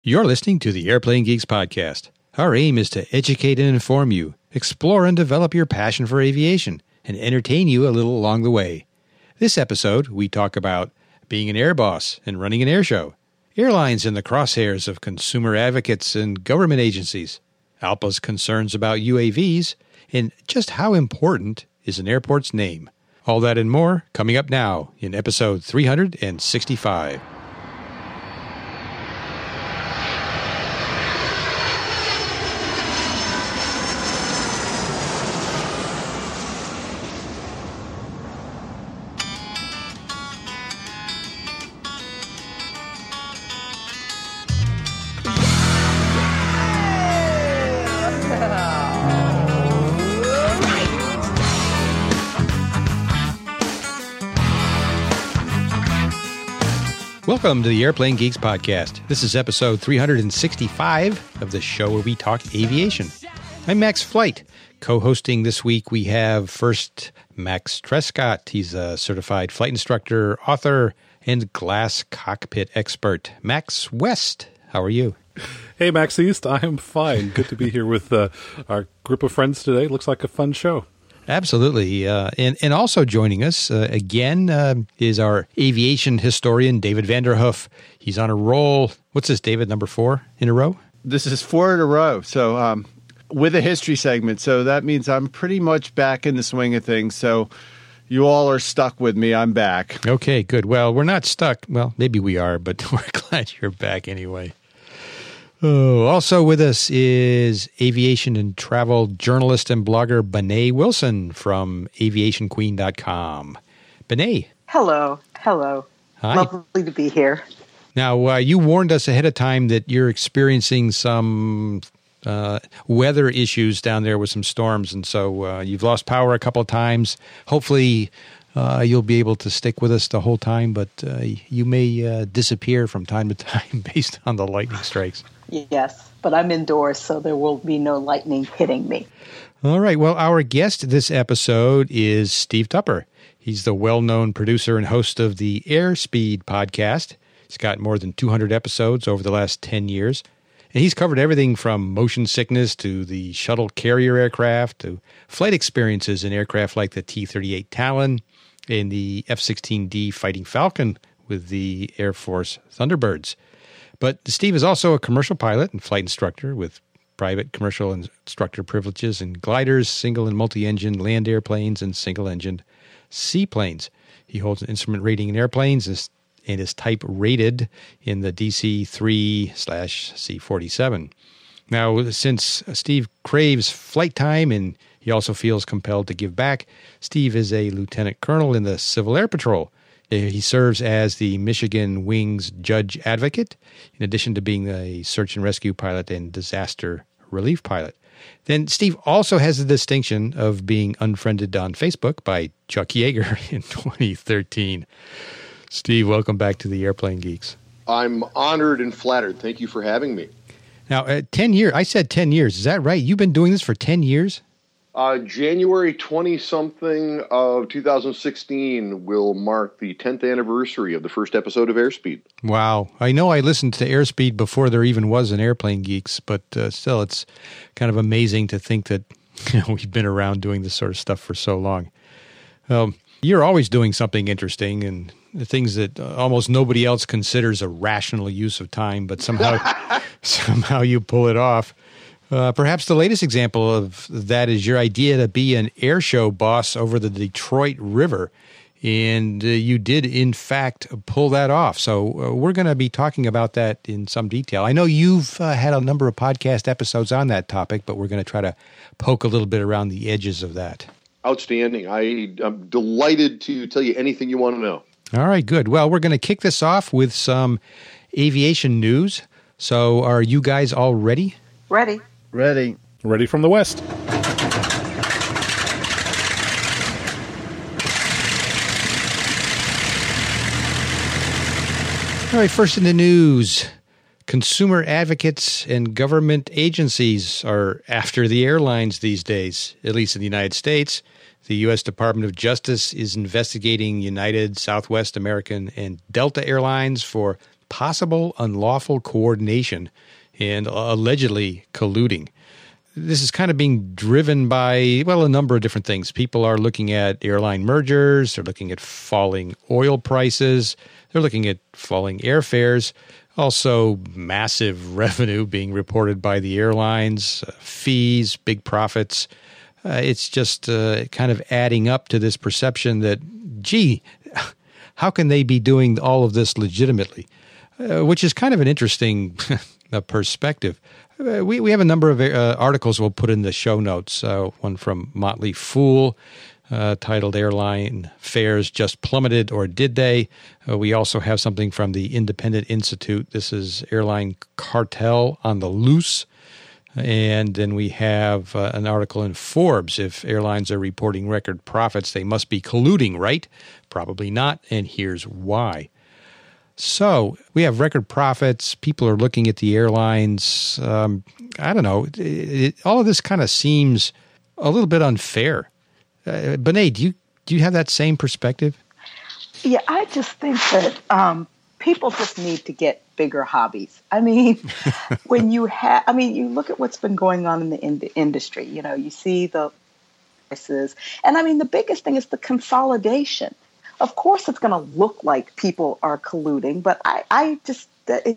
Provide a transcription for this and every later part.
You're listening to the Airplane Geeks podcast. Our aim is to educate and inform you, explore and develop your passion for aviation, and entertain you a little along the way. This episode, we talk about being an air boss and running an air show, airlines in the crosshairs of consumer advocates and government agencies, ALPA's concerns about UAVs, and just how important is an airport's name. All that and more coming up now in episode 365. Welcome to the Airplane Geeks podcast. This is episode 365 of the show where we talk aviation. I'm Max Flight. Co-hosting this week, we have first Max Trescott. He's a certified flight instructor, author, and glass cockpit expert. Max West, how are you? Hey, Max East. I am fine. Good to be here with our group of friends today. Looks like a fun show. Absolutely. And also joining us again is our aviation historian, David Vanderhoof. He's on a roll. What's this, David, number 4 in a row? This is 4 in a row. So with a history segment. So that means I'm pretty much back in the swing of things. So you all are stuck with me. I'm back. Okay, good. Well, we're not stuck. Well, maybe we are, but we're glad you're back anyway. Oh, also with us is aviation and travel journalist and blogger Bené Wilson from aviationqueen.com. Bené. Hello. Hi. Lovely to be here. Now, you warned us ahead of time that you're experiencing some weather issues down there with some storms, and so you've lost power a couple of times. Hopefully, you'll be able to stick with us the whole time, but you may disappear from time to time based on the lightning strikes. Yes, but I'm indoors, so there will be no lightning hitting me. All right. Well, our guest this episode is Steve Tupper. He's the well-known producer and host of the Airspeed podcast. He's got more than 200 episodes over the last 10 years. And he's covered everything from motion sickness to the shuttle carrier aircraft to flight experiences in aircraft like the T-38 Talon and the F-16D Fighting Falcon with the Air Force Thunderbirds. But Steve is also a commercial pilot and flight instructor with private commercial instructor privileges in gliders, single and multi-engine land airplanes, and single-engine seaplanes. He holds an instrument rating in airplanes and is type rated in the DC-3/C-47. Now, since Steve craves flight time and he also feels compelled to give back, Steve is a lieutenant colonel in the Civil Air Patrol. He serves as the Michigan Wings Judge Advocate, in addition to being a search and rescue pilot and disaster relief pilot. Then Steve also has the distinction of being unfriended on Facebook by Chuck Yeager in 2013. Steve, welcome back to the Airplane Geeks. I'm honored and flattered. Thank you for having me. Now, 10 years, I said 10 years. Is that right? You've been doing this for 10 years? January 20-something of 2016 will mark the 10th anniversary of the first episode of Airspeed. Wow. I know I listened to Airspeed before there even was an Airplane Geeks, but still it's kind of amazing to think that we've been around doing this sort of stuff for so long. You're always doing something interesting and the things that almost nobody else considers a rational use of time, but somehow you pull it off. Perhaps the latest example of that is your idea to be an air show boss over the Detroit River. And you did, in fact, pull that off. So we're going to be talking about that in some detail. I know you've had a number of podcast episodes on that topic, but we're going to try to poke a little bit around the edges of that. Outstanding. I'm delighted to tell you anything you want to know. All right, good. Well, we're going to kick this off with some aviation news. So are you guys all ready? Ready. Ready. Ready from the West. All right, first in the news, consumer advocates and government agencies are after the airlines these days, at least in the United States. The U.S. Department of Justice is investigating United, Southwest American, and Delta Airlines for possible unlawful coordination and allegedly colluding. This is kind of being driven by, well, a number of different things. People are looking at airline mergers. They're looking at falling oil prices. They're looking at falling airfares. Also, massive revenue being reported by the airlines, fees, big profits. It's just kind of adding up to this perception that, gee, how can they be doing all of this legitimately? Which is kind of an interesting perspective. We have a number of articles we'll put in the show notes. One from Motley Fool titled Airline Fares Just Plummeted or Did They? We also have something from the Independent Institute. This is Airline Cartel on the Loose. And then we have an article in Forbes. If airlines are reporting record profits, they must be colluding, right? Probably not, and here's why. So we have record profits. People are looking at the airlines. I don't know. All of this kind of seems a little bit unfair. Benet, do you have that same perspective? Yeah, I just think that people just need to get bigger hobbies. I mean, you look at what's been going on in the industry. You know, you see the prices, and I mean, the biggest thing is the consolidation. Of course, it's going to look like people are colluding, but it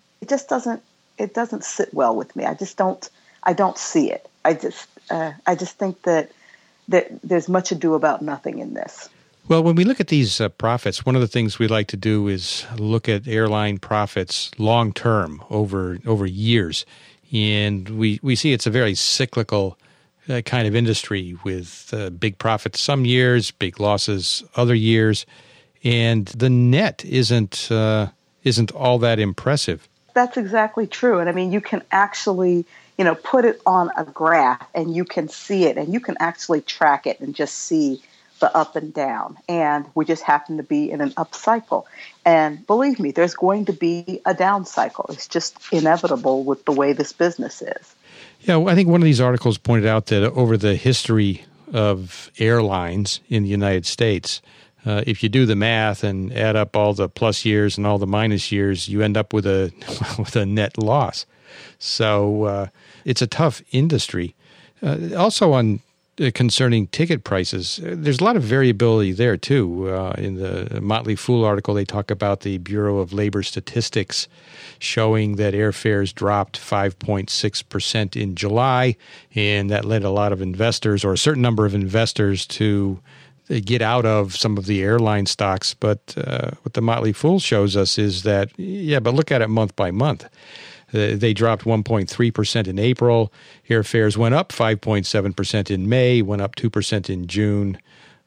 doesn't sit well with me. I don't see it. I just think that there's much ado about nothing in this. Well, when we look at these profits, one of the things we like to do is look at airline profits long term over years, and we see it's a very cyclical kind of industry with big profits some years, big losses other years. And the net isn't all that impressive. That's exactly true. And I mean, you can actually, put it on a graph and you can see it and you can actually track it and just see the up and down. And we just happen to be in an up cycle. And believe me, there's going to be a down cycle. It's just inevitable with the way this business is. Yeah, I think one of these articles pointed out that over the history of airlines in the United States, if you do the math and add up all the plus years and all the minus years, you end up with a net loss. So it's a tough industry. Also on concerning ticket prices, there's a lot of variability there too. In the Motley Fool article, they talk about the Bureau of Labor Statistics showing that airfares dropped 5.6% in July, and that led a lot of investors, or a certain number of investors, to get out of some of the airline stocks. But what the Motley Fool shows us is that, but look at it month by month. They dropped 1.3% in April. Airfares went up 5.7% in May, went up 2% in June.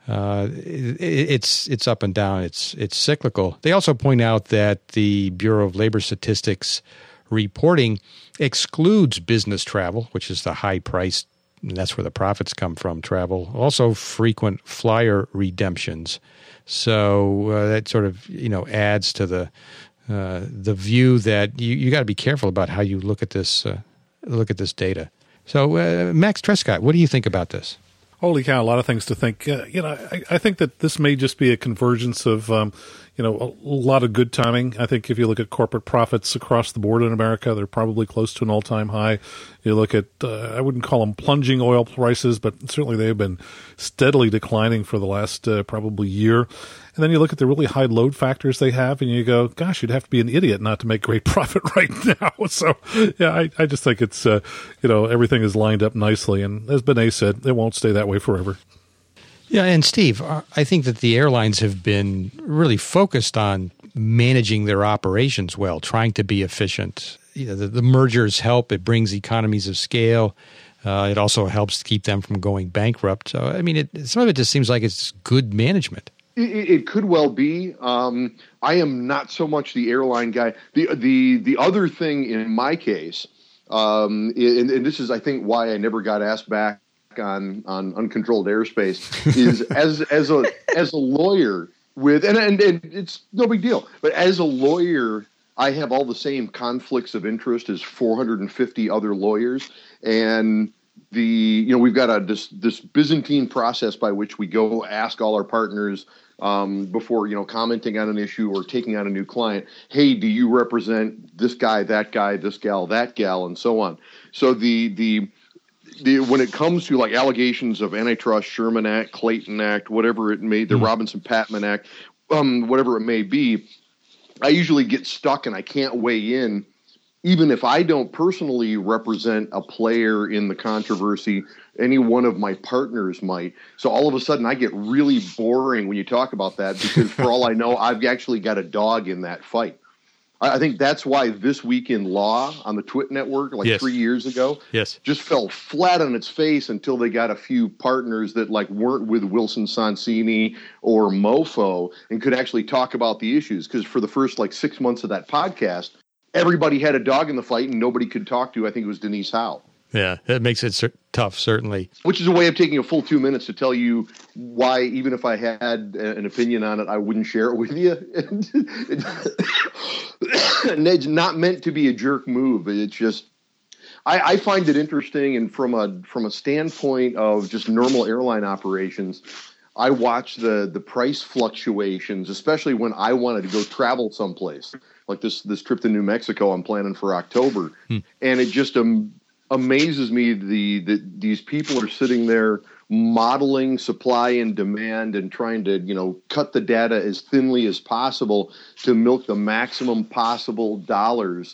It's up and down. It's cyclical. They also point out that the Bureau of Labor Statistics reporting excludes business travel, which is the high price, and that's where the profits come from, travel. Also frequent flyer redemptions. So that sort of, adds to the view that you got to be careful about how you look at this data. So Max Trescott, what do you think about this? Holy cow, a lot of things to think. I think that this may just be a convergence of, a lot of good timing. I think if you look at corporate profits across the board in America, they're probably close to an all-time high. You look at, I wouldn't call them plunging oil prices, but certainly they've been steadily declining for the last probably year. And then you look at the really high load factors they have, and you go, gosh, you'd have to be an idiot not to make great profit right now. So, yeah, I just think it's, everything is lined up nicely. And as Benet said, it won't stay that way forever. Yeah, and Steve, I think that the airlines have been really focused on managing their operations well, trying to be efficient. The mergers help. It brings economies of scale. It also helps keep them from going bankrupt. So, I mean, some of it just seems like it's good management. It could well be. I am not so much the airline guy. The other thing in my case, and this is, I think, why I never got asked back on uncontrolled airspace, is as a lawyer with and it's no big deal. But as a lawyer, I have all the same conflicts of interest as 450 other lawyers, and we've got this Byzantine process by which we go ask all our partners before commenting on an issue or taking on a new client. Hey, do you represent this guy, this gal, that gal, and so on. So the when it comes to like allegations of antitrust, Sherman Act, Clayton Act, whatever it may, the Robinson-Patman Act, whatever it may be, I usually get stuck and I can't weigh in. Even if I don't personally represent a player in the controversy, any one of my partners might. So all of a sudden I get really boring when you talk about that, because for all I know, I've actually got a dog in that fight. I think that's why This Week in Law on the Twit Network, like 3 years ago, just fell flat on its face until they got a few partners that like weren't with Wilson Sonsini or Mofo and could actually talk about the issues. Because for the first like 6 months of that podcast, everybody had a dog in the fight and nobody could talk to, I think it was Denise Howe. Yeah, that makes it tough, certainly. Which is a way of taking a full 2 minutes to tell you why, even if I had an opinion on it, I wouldn't share it with you. And it's not meant to be a jerk move. It's just, I find it interesting, and from a standpoint of just normal airline operations, I watch the price fluctuations, especially when I wanted to go travel someplace, like this trip to New Mexico I'm planning for October, and it just amazes me that these people are sitting there modeling supply and demand and trying to cut the data as thinly as possible to milk the maximum possible dollars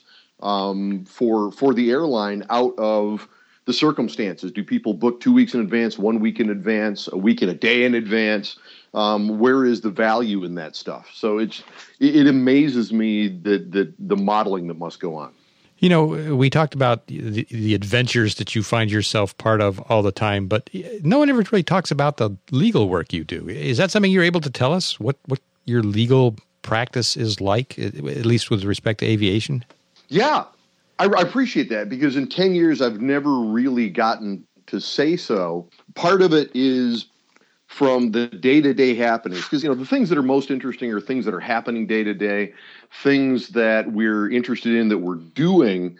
for the airline out of the circumstances. Do people book 2 weeks in advance, 1 week in advance, a week and a day in advance? Where is the value in that stuff? So it amazes me that the modeling that must go on. We talked about the adventures that you find yourself part of all the time, but no one ever really talks about the legal work you do. Is that something you're able to tell us, what your legal practice is like, at least with respect to aviation? Yeah, I appreciate that, because in 10 years, I've never really gotten to say so. Part of it is from the day-to-day happenings, because the things that are most interesting are things that are happening day-to-day, things that we're interested in, that we're doing.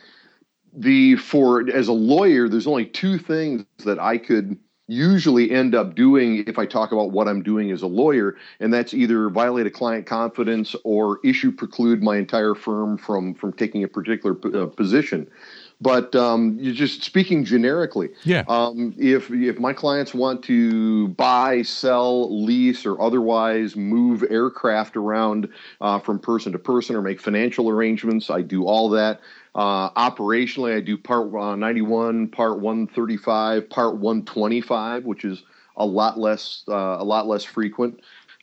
As a lawyer, there's only two things that I could usually end up doing if I talk about what I'm doing as a lawyer, and that's either violate a client confidence or issue preclude my entire firm from taking a particular position. But you're just speaking generically. Yeah. If my clients want to buy, sell, lease, or otherwise move aircraft around from person to person or make financial arrangements, I do all that. Operationally, I do Part 91, Part 135, Part 125, which is a lot less frequent.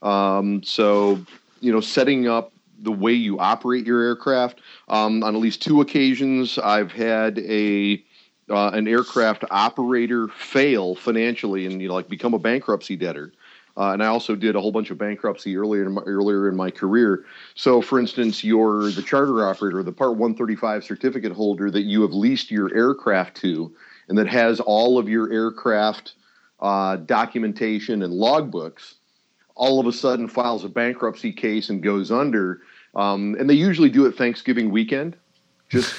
So setting up the way you operate your aircraft. On at least two occasions, I've had an aircraft operator fail financially and become a bankruptcy debtor. And I also did a whole bunch of bankruptcy earlier in my career. So, for instance, you're the charter operator, the Part 135 certificate holder that you have leased your aircraft to, and that has all of your aircraft documentation and logbooks, all of a sudden files a bankruptcy case and goes under. And they usually do it Thanksgiving weekend. Just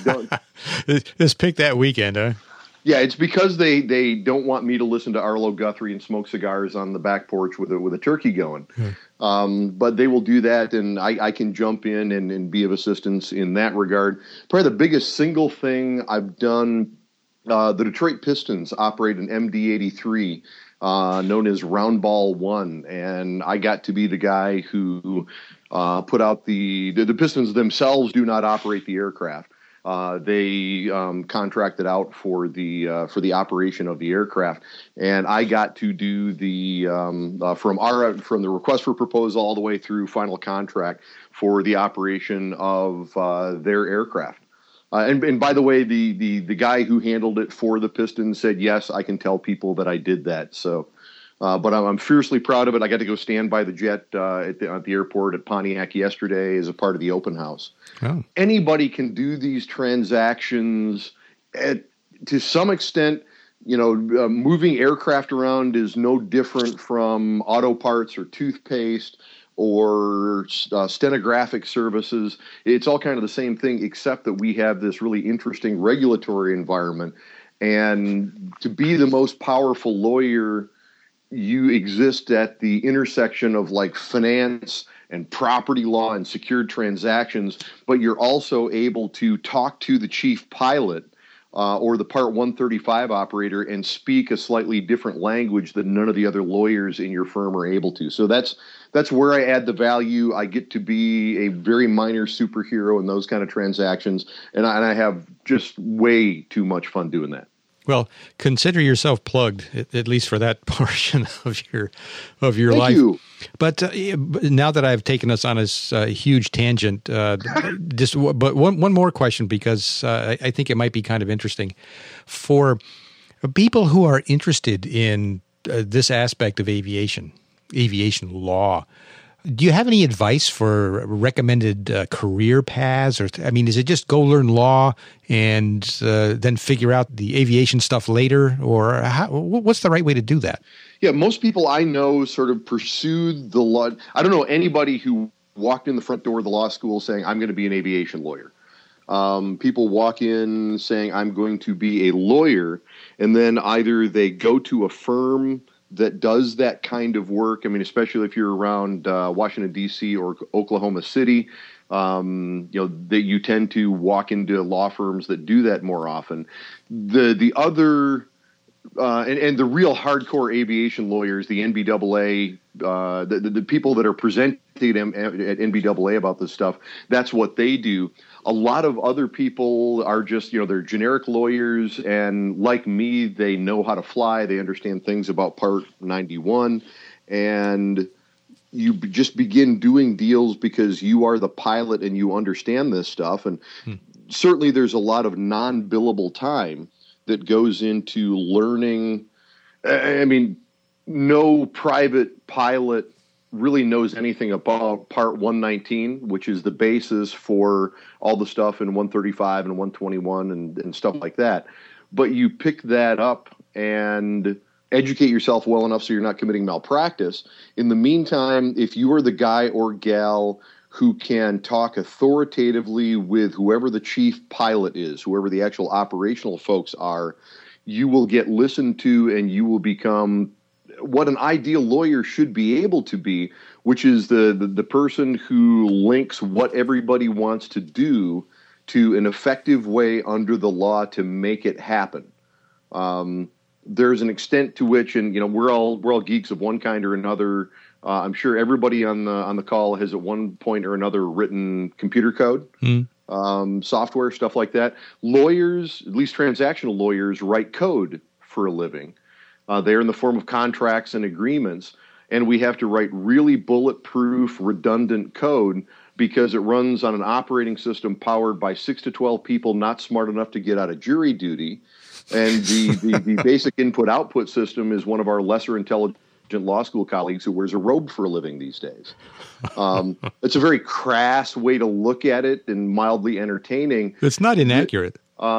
pick that weekend, huh? Yeah, it's because they don't want me to listen to Arlo Guthrie and smoke cigars on the back porch with a turkey going. But they will do that, and I can jump in and be of assistance in that regard. Probably the biggest single thing I've done, the Detroit Pistons operate an MD-83, known as Roundball 1, and I got to be the guy who put out the Pistons themselves do not operate the aircraft. They contracted out for the operation of the aircraft, and I got to do from the request for proposal all the way through final contract for the operation of their aircraft. And by the way, the guy who handled it for the Pistons said, yes, I can tell people that I did that. So, but I'm fiercely proud of it. I got to go stand by the jet at the airport at Pontiac yesterday as a part of the open house. Oh. Anybody can do these transactions to some extent. Moving aircraft around is no different from auto parts or toothpaste or stenographic services. It's all kind of the same thing, except that we have this really interesting regulatory environment. And to be the most powerful lawyer, you exist at the intersection of like finance and property law and secured transactions, but you're also able to talk to the chief pilot or the Part 135 operator and speak a slightly different language that none of the other lawyers in your firm are able to. So that's where I add the value. I get to be a very minor superhero in those kind of transactions, and I have just way too much fun doing that. Well, consider yourself plugged, at least for that portion of your Thank life. you. But now that I've taken us on this huge tangent, but one more question, because I think it might be kind of interesting for people who are interested in this aspect of aviation law. Do you have any advice for recommended career paths? Or is it just go learn law and then figure out the aviation stuff later? Or what's the right way to do that? Yeah, most people I know sort of pursued the law. I don't know anybody who walked in the front door of the law school saying, I'm going to be an aviation lawyer. People walk in saying, I'm going to be a lawyer, and then either they go to a firm that does that kind of work. Especially if you're around Washington, D.C. or Oklahoma City, that you tend to walk into law firms that do that more often. The other and the real hardcore aviation lawyers, the NBAA, the people that are presenting them at NBAA about this stuff, that's what they do. A lot of other people are just, they're generic lawyers, and like me, they know how to fly. They understand things about Part 91, and you just begin doing deals because you are the pilot and you understand this stuff. And certainly there's a lot of non-billable time that goes into learning. No private pilot really knows anything about Part 119, which is the basis for all the stuff in 135 and 121 and stuff like that. But you pick that up and educate yourself well enough so you're not committing malpractice. In the meantime, if you are the guy or gal who can talk authoritatively with whoever the chief pilot is, whoever the actual operational folks are, you will get listened to and you will become what an ideal lawyer should be able to be, which is the person who links what everybody wants to do to an effective way under the law to make it happen. There's an extent to which, and we're all geeks of one kind or another. I'm sure everybody on the call has at one point or another written computer code, software, stuff like that. Lawyers, at least transactional lawyers, write code for a living. They're in the form of contracts and agreements, and we have to write really bulletproof, redundant code because it runs on an operating system powered by 6 to 12 people not smart enough to get out of jury duty. And the basic input-output system is one of our lesser intelligent law school colleagues who wears a robe for a living these days. It's a very crass way to look at it and mildly entertaining. It's not inaccurate.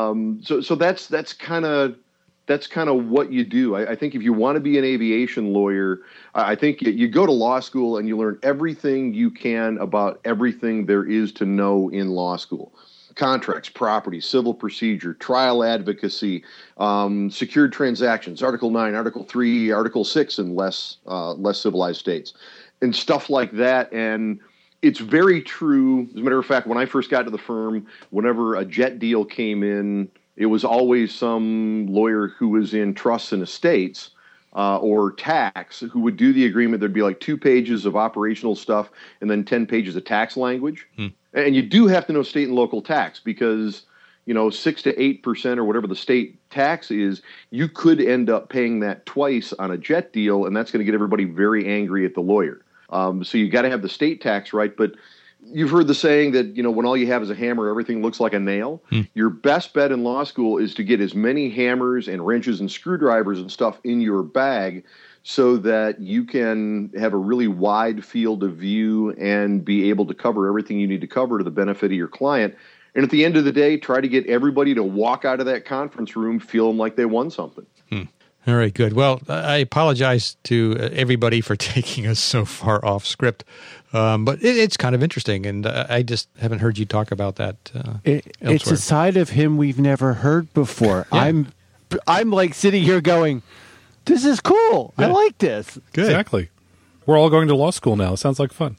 So that's kind of what you do. I think if you want to be an aviation lawyer, I think you go to law school and you learn everything you can about everything there is to know in law school. Contracts, property, civil procedure, trial advocacy, secured transactions, Article 9, Article 3, Article 6 in less civilized states, and stuff like that. And it's very true. As a matter of fact, when I first got to the firm, whenever a jet deal came in, it was always some lawyer who was in trusts and estates or tax who would do the agreement. There'd be like 2 pages of operational stuff and then 10 pages of tax language. And you do have to know state and local tax because, 6 to 8% or whatever the state tax is, you could end up paying that twice on a jet deal, and that's going to get everybody very angry at the lawyer. So you got to have the state tax right. But you've heard the saying that, when all you have is a hammer, everything looks like a nail. Your best bet in law school is to get as many hammers and wrenches and screwdrivers and stuff in your bag so that you can have a really wide field of view and be able to cover everything you need to cover to the benefit of your client. And at the end of the day, try to get everybody to walk out of that conference room feeling like they won something. All right, good. Well, I apologize to everybody for taking us so far off script, but it's kind of interesting, and I just haven't heard you talk about that It's a side of him we've never heard before. Yeah. I'm I'm like sitting here going, this is cool. Yeah. I like this. Good. Exactly. We're all going to law school now. It sounds like fun.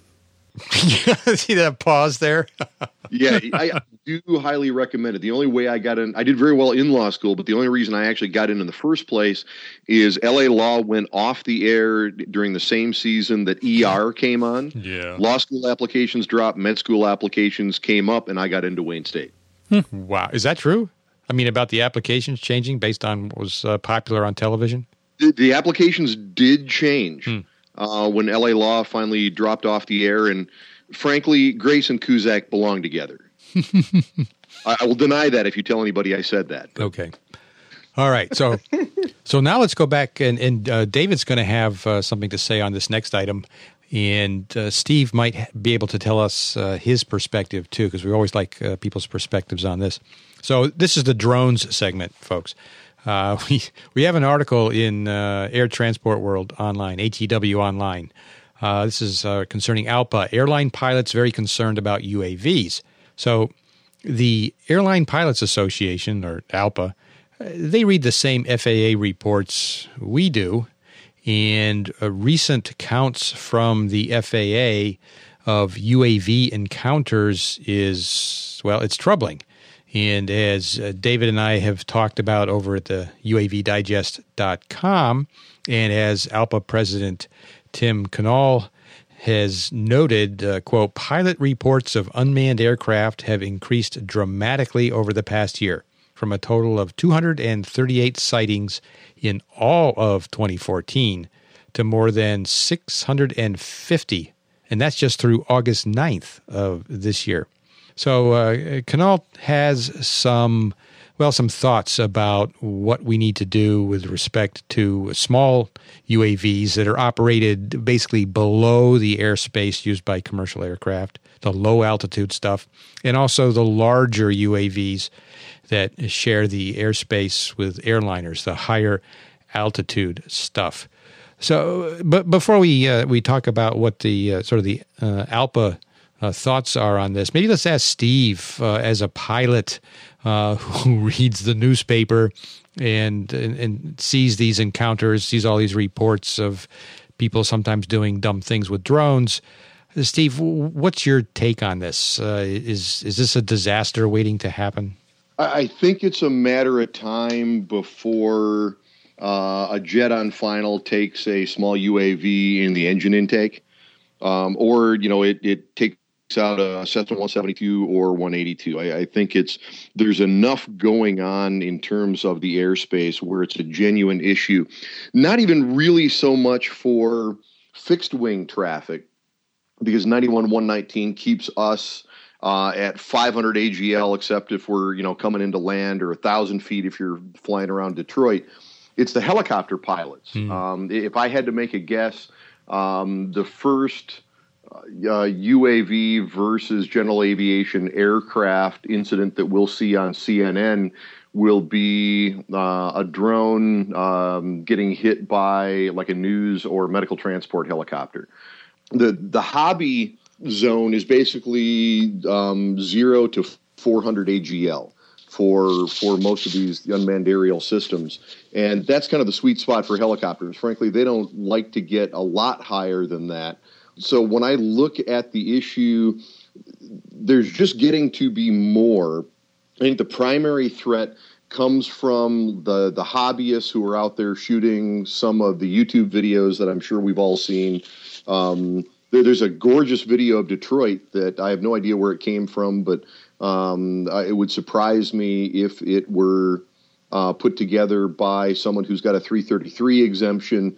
See that pause there? Yeah, I do highly recommend it. The only way I got in, I did very well in law school, but the only reason I actually got in the first place is LA Law went off the air during the same season that ER came on. Yeah. Law school applications dropped, med school applications came up, and I got into Wayne State. Wow. Is that true? I mean, about the applications changing based on what was popular on television? The applications did change when LA Law finally dropped off the air, and frankly, Grace and Cusack belong together. I will deny that if you tell anybody I said that. Okay. All right. So now let's go back, and David's going to have something to say on this next item, and Steve might be able to tell us his perspective too, because we always like people's perspectives on this. So this is the drones segment, folks. We have an article in Air Transport World Online, ATW Online. This is concerning ALPA. Airline pilots very concerned about UAVs. So the Airline Pilots Association, or ALPA, they read the same FAA reports we do, and recent counts from the FAA of UAV encounters is, well, it's troubling. And as David and I have talked about over at the UAVdigest.com, and as ALPA President Tim Canal has noted, quote, pilot reports of unmanned aircraft have increased dramatically over the past year, from a total of 238 sightings in all of 2014 to more than 650, and that's just through August 9th of this year. So Canal has some thoughts about what we need to do with respect to small UAVs that are operated basically below the airspace used by commercial aircraft, the low altitude stuff, and also the larger UAVs that share the airspace with airliners, the higher altitude stuff. So, but before we talk about what the sort of the ALPA thoughts are on this, maybe let's ask Steve, as a pilot who reads the newspaper and sees these encounters, sees all these reports of people sometimes doing dumb things with drones. Steve, what's your take on this? Is this a disaster waiting to happen? I think it's a matter of time before a jet on final takes a small UAV in the engine intake, or it takes out a Cessna 172 or 182. I think there's enough going on in terms of the airspace where it's a genuine issue, not even really so much for fixed wing traffic, because 91-119 keeps us at 500 AGL, except if we're coming into land, or 1,000 feet if you're flying around Detroit. It's the helicopter pilots. If I had to make a guess, the first UAV versus general aviation aircraft incident that we'll see on CNN will be a drone getting hit by like a news or medical transport helicopter. The hobby zone is basically 0 to 400 AGL for most of these unmanned aerial systems. And that's kind of the sweet spot for helicopters. Frankly, they don't like to get a lot higher than that. So when I look at the issue, there's just getting to be more. I think the primary threat comes from the hobbyists who are out there shooting some of the YouTube videos that I'm sure we've all seen. There's a gorgeous video of Detroit that I have no idea where it came from, but it would surprise me if it were put together by someone who's got a 333 exemption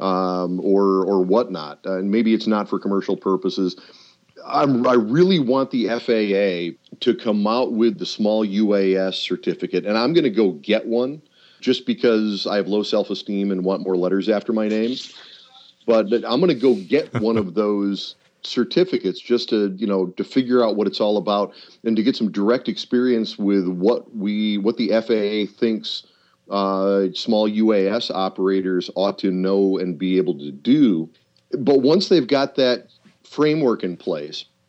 or whatnot. And maybe it's not for commercial purposes. I really want the FAA to come out with the small UAS certificate, and I'm going to go get one just because I have low self-esteem and want more letters after my name. But I'm going to go get one of those certificates just to figure out what it's all about and to get some direct experience with what the FAA thinks small UAS operators ought to know and be able to do. But once they've got that framework in place,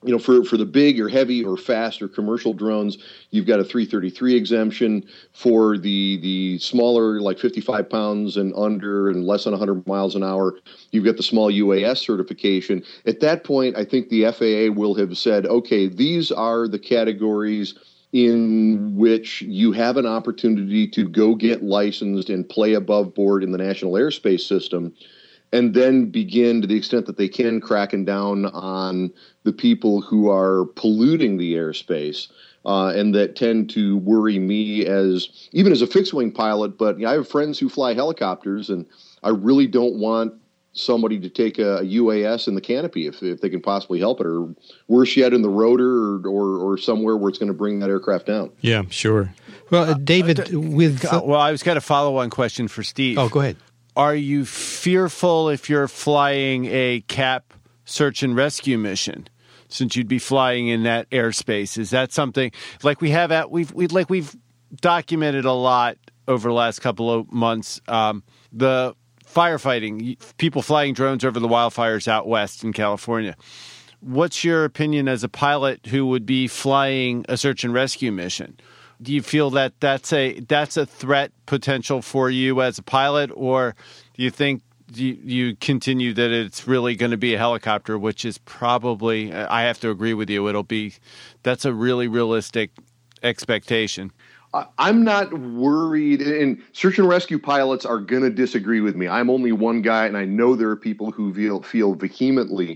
for the big or heavy or fast or commercial drones, you've got a 333 exemption. For the smaller, like 55 pounds and under and less than 100 miles an hour, you've got the small UAS certification. At that point, I think the FAA will have said, okay, these are the categories in which you have an opportunity to go get licensed and play above board in the National Airspace System, and then begin, to the extent that they can, cracking down on the people who are polluting the airspace, and that tend to worry me even as a fixed-wing pilot. But I have friends who fly helicopters, and I really don't want somebody to take a UAS in the canopy if they can possibly help it, or worse yet, in the rotor or somewhere where it's going to bring that aircraft down. Yeah, sure. Well, David, I was got a follow-on question for Steve. Oh, go ahead. Are you fearful if you're flying a CAP search and rescue mission, since you'd be flying in that airspace? Is that something like we've documented a lot over the last couple of months? The firefighting, people flying drones over the wildfires out west in California. What's your opinion as a pilot who would be flying a search and rescue mission? Do you feel that that's a threat potential for you as a pilot, or do you think you continue that it's really going to be a helicopter, which is probably, I have to agree with you, that's a really realistic expectation? I'm not worried, and search and rescue pilots are going to disagree with me. I'm only one guy, and I know there are people who feel vehemently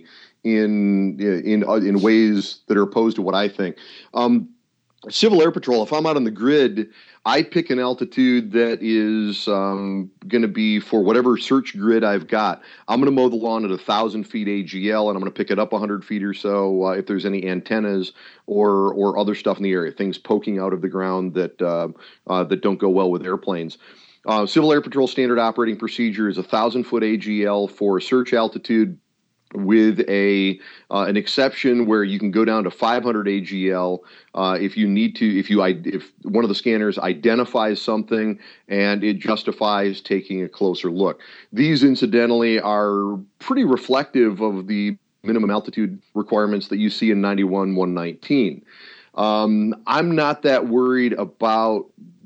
in ways that are opposed to what I think. Civil Air Patrol, if I'm out on the grid, I pick an altitude that is going to be for whatever search grid I've got. I'm going to mow the lawn at 1,000 feet AGL, and I'm going to pick it up 100 feet or so if there's any antennas or other stuff in the area, things poking out of the ground that don't go well with airplanes. Civil Air Patrol standard operating procedure is 1,000-foot AGL for search altitude, with an exception where you can go down to 500 AGL if you need to, if one of the scanners identifies something and it justifies taking a closer look. These, incidentally, are pretty reflective of the minimum altitude requirements that you see in 91-119. I'm not that worried about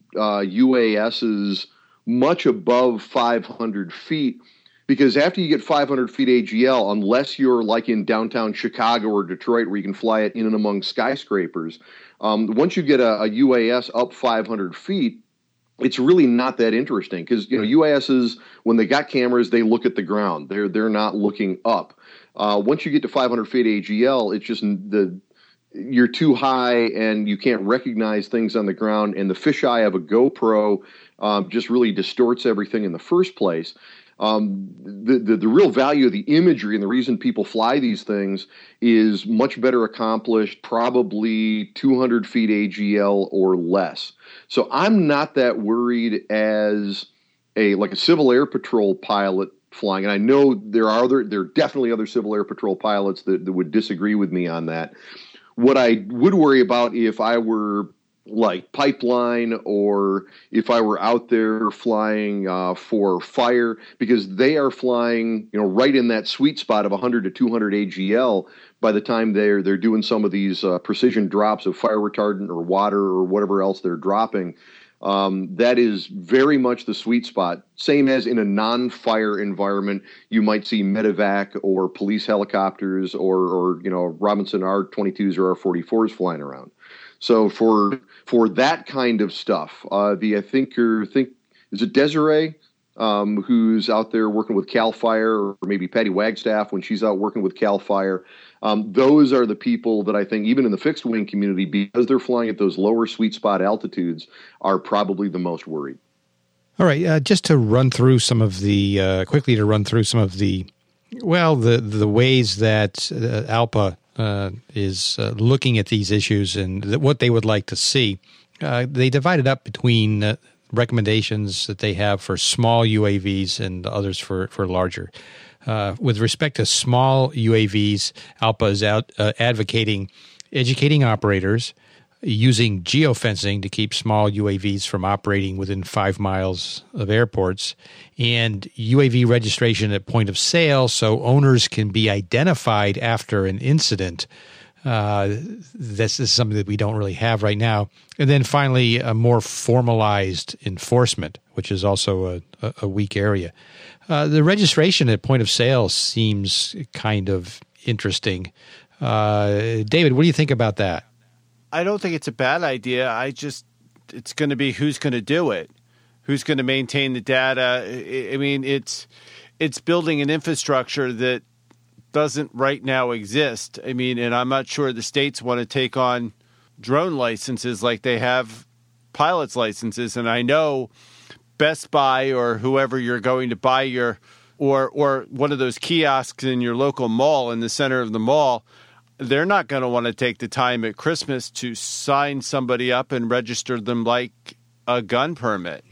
UASs much above 500 feet, because after you get 500 feet AGL, unless you're like in downtown Chicago or Detroit where you can fly it in and among skyscrapers, once you get a UAS up 500 feet, it's really not that interesting, because UASs, when they got cameras, they look at the ground. They're not looking up. Once you get to 500 feet AGL, it's just you're too high and you can't recognize things on the ground, and the fisheye of a GoPro just really distorts everything in the first place. The real value of the imagery and the reason people fly these things is much better accomplished probably 200 feet AGL or less. So I'm not that worried as a Civil Air Patrol pilot flying. And I know there are definitely other Civil Air Patrol pilots that would disagree with me on that. What I would worry about if I were like Pipeline, or if I were out there flying for fire, because they are flying, right in that sweet spot of 100 to 200 AGL by the time they're doing some of these precision drops of fire retardant or water or whatever else they're dropping. That is very much the sweet spot. Same as in a non-fire environment, you might see medevac or police helicopters or Robinson R-22s or R-44s flying around. So for that kind of stuff, I think is it Desiree who's out there working with CAL FIRE, or maybe Patty Wagstaff when she's out working with CAL FIRE. Those are the people that I think, even in the fixed wing community, because they're flying at those lower sweet spot altitudes, are probably the most worried. All right, just to run through some of the the ways that ALPA is looking at these issues and what they would like to see. They divide it up between recommendations that they have for small UAVs and others for larger. With respect to small UAVs, ALPA is advocating educating operators, using geofencing to keep small UAVs from operating within 5 miles of airports, and UAV registration at point of sale so owners can be identified after an incident This is something that we don't really have right now. And then finally, a more formalized enforcement, which is also a weak area. The registration at point of sale seems kind of interesting. David, what do you think about that? I don't think it's a bad idea. It's going to be who's going to do it, who's going to maintain the data. I mean, it's building an infrastructure that doesn't right now exist. I mean, and I'm not sure the states want to take on drone licenses like they have pilots licenses. And I know Best Buy or whoever you're going to buy or one of those kiosks in your local mall in the center of the mall, they're not going to want to take the time at Christmas to sign somebody up and register them like a gun permit.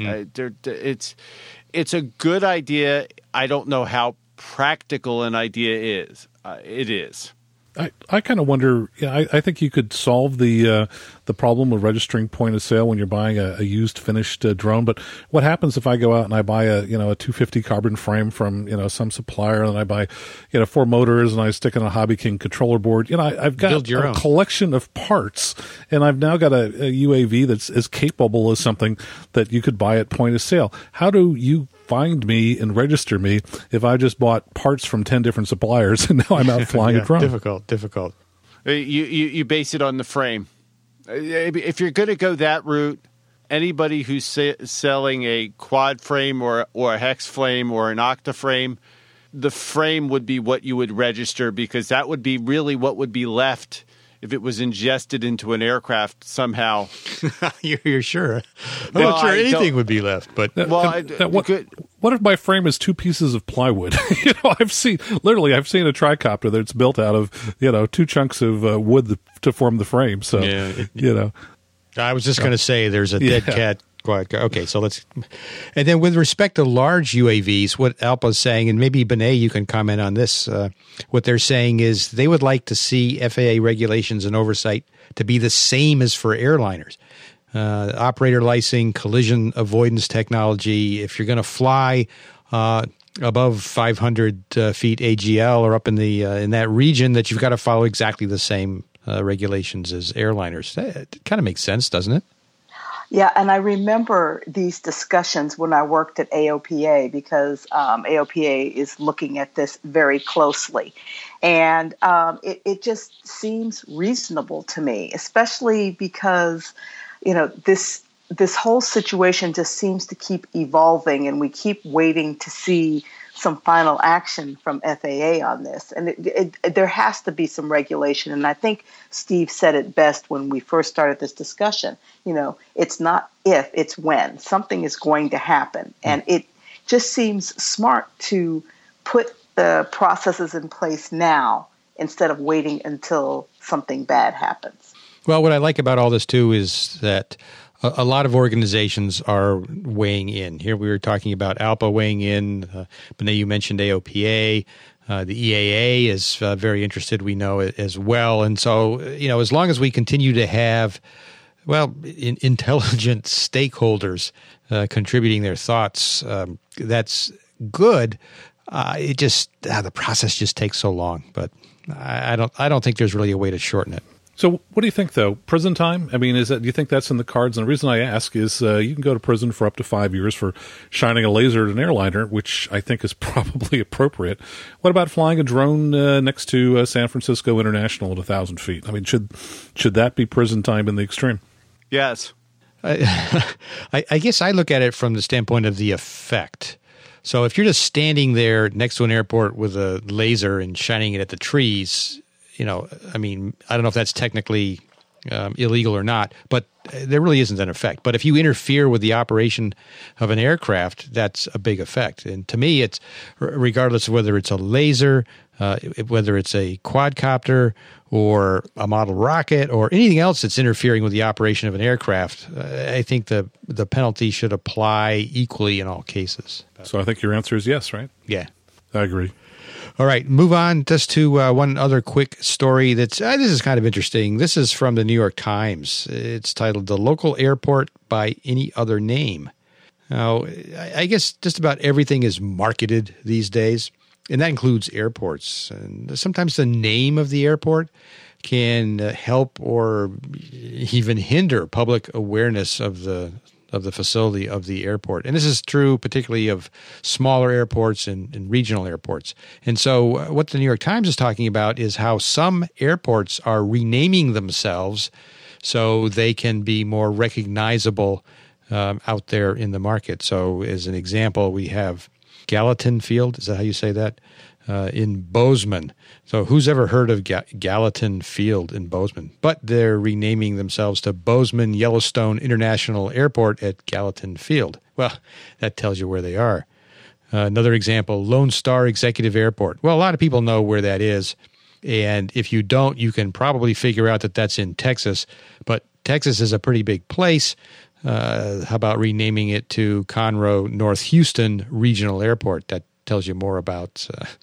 It's a good idea. I don't know how practical an idea is. It is. I kind of wonder. I think you could solve the problem of registering point of sale when you're buying a used finished drone. But what happens if I go out and I buy a 250 carbon frame from some supplier, and I buy 4 motors and I stick in a Hobby King controller board? I've got a collection of parts, and I've now got a UAV that's as capable as something that you could buy at point of sale. How do you find me and register me if I just bought parts from 10 different suppliers and now I'm out flying a drone? Difficult. You base it on the frame. If you're going to go that route, anybody who's selling a quad frame or a hex frame or an octa frame, the frame would be what you would register, because that would be really what would be left if it was ingested into an aircraft somehow. You're sure? I'm not sure anything would be left. But what if my frame is 2 pieces of plywood? I've seen a tricopter that's built out of 2 chunks of wood to form the frame. So I was just going to say there's a dead cat. Okay, so let's. And then with respect to large UAVs, what ALPA is saying, and maybe Benet, you can comment on this. What they're saying is they would like to see FAA regulations and oversight to be the same as for airliners. Operator licensing, collision avoidance technology. If you're going to fly above 500 feet AGL or up in the in that region, that you've got to follow exactly the same regulations as airliners. It kind of makes sense, doesn't it? Yeah, and I remember these discussions when I worked at AOPA, because AOPA is looking at this very closely. And it just seems reasonable to me, especially because, this whole situation just seems to keep evolving, and we keep waiting to see some final action from FAA on this. And there has to be some regulation. And I think Steve said it best when we first started this discussion. It's not if, it's when. Something is going to happen. And it just seems smart to put the processes in place now instead of waiting until something bad happens. Well, what I like about all this, too, is that a lot of organizations are weighing in. Here we were talking about ALPA weighing in. Benet, you mentioned AOPA. The EAA is very interested, we know, as well. And so, as long as we continue to have, intelligent stakeholders contributing their thoughts, that's good. The process just takes so long. But I don't think there's really a way to shorten it. So what do you think, though? Prison time? I mean, do you think that's in the cards? And the reason I ask is you can go to prison for up to 5 years for shining a laser at an airliner, which I think is probably appropriate. What about flying a drone next to San Francisco International at 1,000 feet? I mean, should that be prison time in the extreme? Yes. I guess I look at it from the standpoint of the effect. So if you're just standing there next to an airport with a laser and shining it at the trees, I don't know if that's technically illegal or not, but there really isn't an effect. But if you interfere with the operation of an aircraft, that's a big effect. And to me, it's regardless of whether it's a laser, whether it's a quadcopter or a model rocket or anything else that's interfering with the operation of an aircraft, I think the penalty should apply equally in all cases. So I think your answer is yes, right? Yeah. I agree. All right, move on just to one other quick story that's this is kind of interesting. This is from the New York Times. It's titled "The Local Airport by Any Other Name." Now, I guess just about everything is marketed these days. And that includes airports. And sometimes the name of the airport can help or even hinder public awareness of the facility of the airport. And this is true particularly of smaller airports and regional airports. And so what the New York Times is talking about is how some airports are renaming themselves so they can be more recognizable out there in the market. So as an example, we have Gallatin Field. Is that how you say that? In Bozeman. So who's ever heard of Gallatin Field in Bozeman? But they're renaming themselves to Bozeman Yellowstone International Airport at Gallatin Field. Well, that tells you where they are. Another example, Lone Star Executive Airport. Well, a lot of people know where that is. And if you don't, you can probably figure out that that's in Texas. But Texas is a pretty big place. How about renaming it to Conroe North Houston Regional Airport? That tells you more about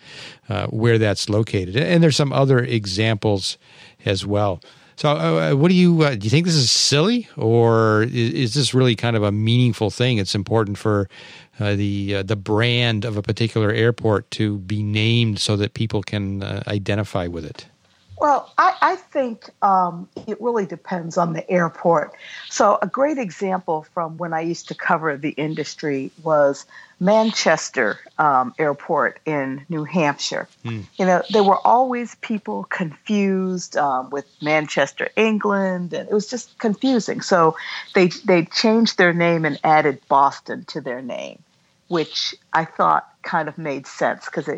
where that's located. And there's some other examples as well. So what do you think this is silly, or is this really kind of a meaningful thing? It's important for the brand of a particular airport to be named so that people can identify with it. Well, I think it really depends on the airport. So a great example from when I used to cover the industry was Manchester Airport in New Hampshire. You know, there were always people confused with Manchester, England, and it was just confusing. So they changed their name and added Boston to their name, which I thought kind of made sense because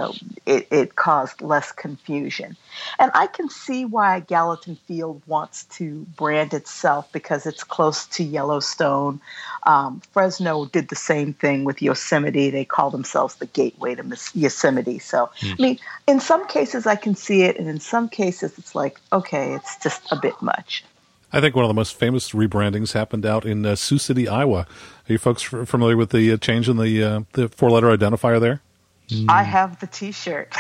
it caused less confusion. And I can see why Gallatin Field wants to brand itself because it's close to Yellowstone. Fresno did the same thing with Yosemite. They call themselves the gateway to Yosemite. So, I mean, in some cases I can see it, and in some cases it's like, okay, it's just a bit much. I think one of the most famous rebrandings happened out in Sioux City, Iowa. Are you folks familiar with the change in the four-letter identifier there? I have the T-shirt.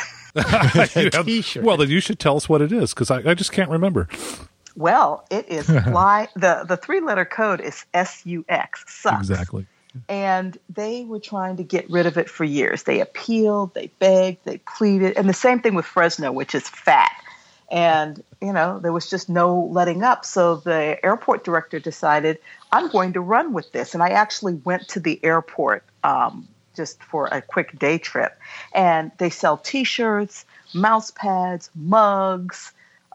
T-shirt. Well, then you should tell us what it is, because I just can't remember. Well, it is fly. The three-letter code is SUX, sucks. Exactly. And they were trying to get rid of it for years. They appealed, they begged, they pleaded. And the same thing with Fresno, which is fat. And, there was just no letting up. So the airport director decided, I'm going to run with this. And I actually went to the airport just for a quick day trip. And they sell T-shirts, mouse pads, mugs,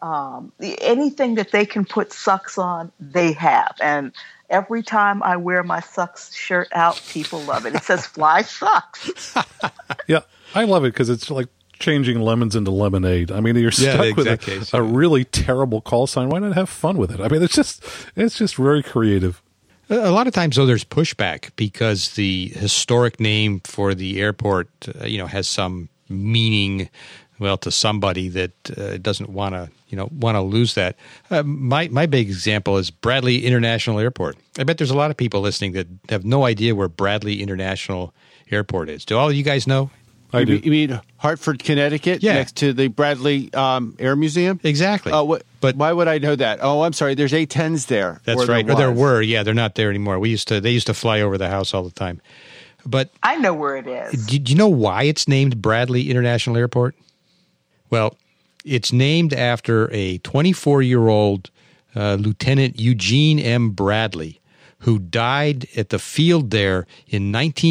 anything that they can put sucks on, they have. And every time I wear my sucks shirt out, people love it. It says fly sucks. Yeah, I love it because it's like changing lemons into lemonade. I mean, you're stuck with a really terrible call sign. Why not have fun with it? I mean, it's just very creative. A lot of times, though, there's pushback because the historic name for the airport, has some meaning, well, to somebody that doesn't want to lose that. My big example is Bradley International Airport. I bet there's a lot of people listening that have no idea where Bradley International Airport is. Do all of you guys know? I do. You mean Hartford, Connecticut, next to the Bradley Air Museum? Exactly. But why would I know that? Oh, I'm sorry. There's A-10s there. That's right. There were. Yeah, they're not there anymore. They used to fly over the house all the time. But I know where it is. Do you know why it's named Bradley International Airport? Well, it's named after a 24-year-old Lieutenant Eugene M. Bradley, who died at the field there in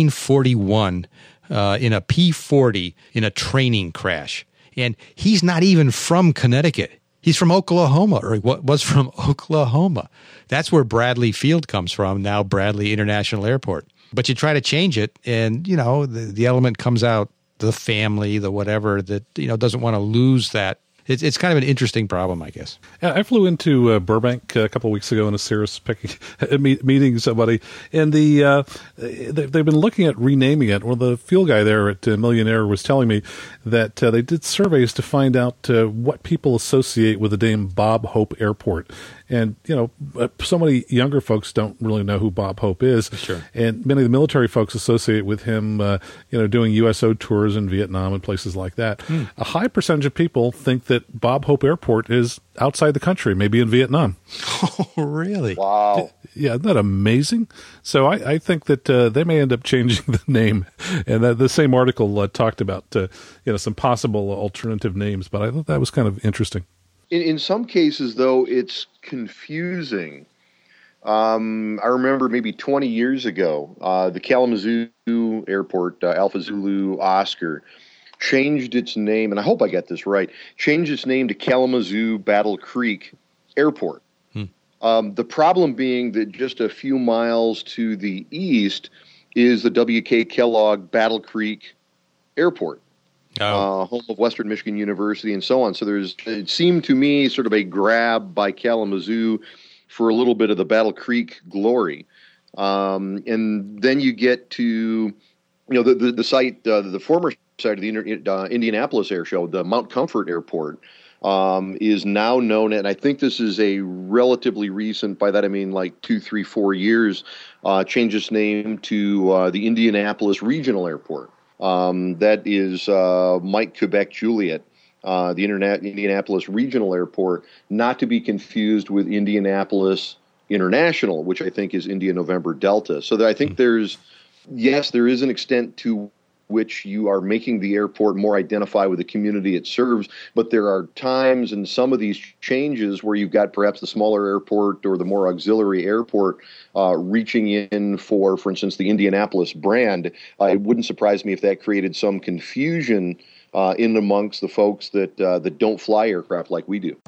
1941 in a P-40 in a training crash. And he's not even from Connecticut. He's from Oklahoma, or was from Oklahoma. That's where Bradley Field comes from, now Bradley International Airport. But you try to change it, and, the element comes out, the family, the whatever, that, doesn't want to lose that. It's kind of an interesting problem, I guess. I flew into Burbank a couple of weeks ago in a Cirrus meeting somebody, and they've been looking at renaming it. Well, the fuel guy there at Millionaire was telling me that they did surveys to find out what people associate with the name Bob Hope Airport. And, so many younger folks don't really know who Bob Hope is. Sure. And many of the military folks associate with him, doing USO tours in Vietnam and places like that. A high percentage of people think that Bob Hope Airport is outside the country, maybe in Vietnam. Oh, really? Wow. Yeah, isn't that amazing? So I think that they may end up changing the name. And the same article talked about some possible alternative names, but I thought that was kind of interesting. In some cases, though, it's confusing. I remember maybe 20 years ago, the Kalamazoo Airport, Alpha Zulu Oscar, changed its name, and I hope I got this right, changed its name to Kalamazoo Battle Creek Airport. The problem being that just a few miles to the east is the W.K. Kellogg Battle Creek Airport, home of Western Michigan University and so on. So it seemed to me sort of a grab by Kalamazoo for a little bit of the Battle Creek glory. And then you get to, the site, the former site of the Indianapolis Air Show, the Mount Comfort Airport, is now known, and I think this is a relatively recent, by that I mean like 2, 3, 4 years, changed its name to the Indianapolis Regional Airport. That is Mike Quebec Juliet, the Indianapolis Regional Airport, not to be confused with Indianapolis International, which I think is India November Delta. So I think there is an extent to which you are making the airport more identify with the community it serves, but there are times in some of these changes where you've got perhaps the smaller airport or the more auxiliary airport reaching in for instance, the Indianapolis brand. It wouldn't surprise me if that created some confusion in amongst the folks that don't fly aircraft like we do.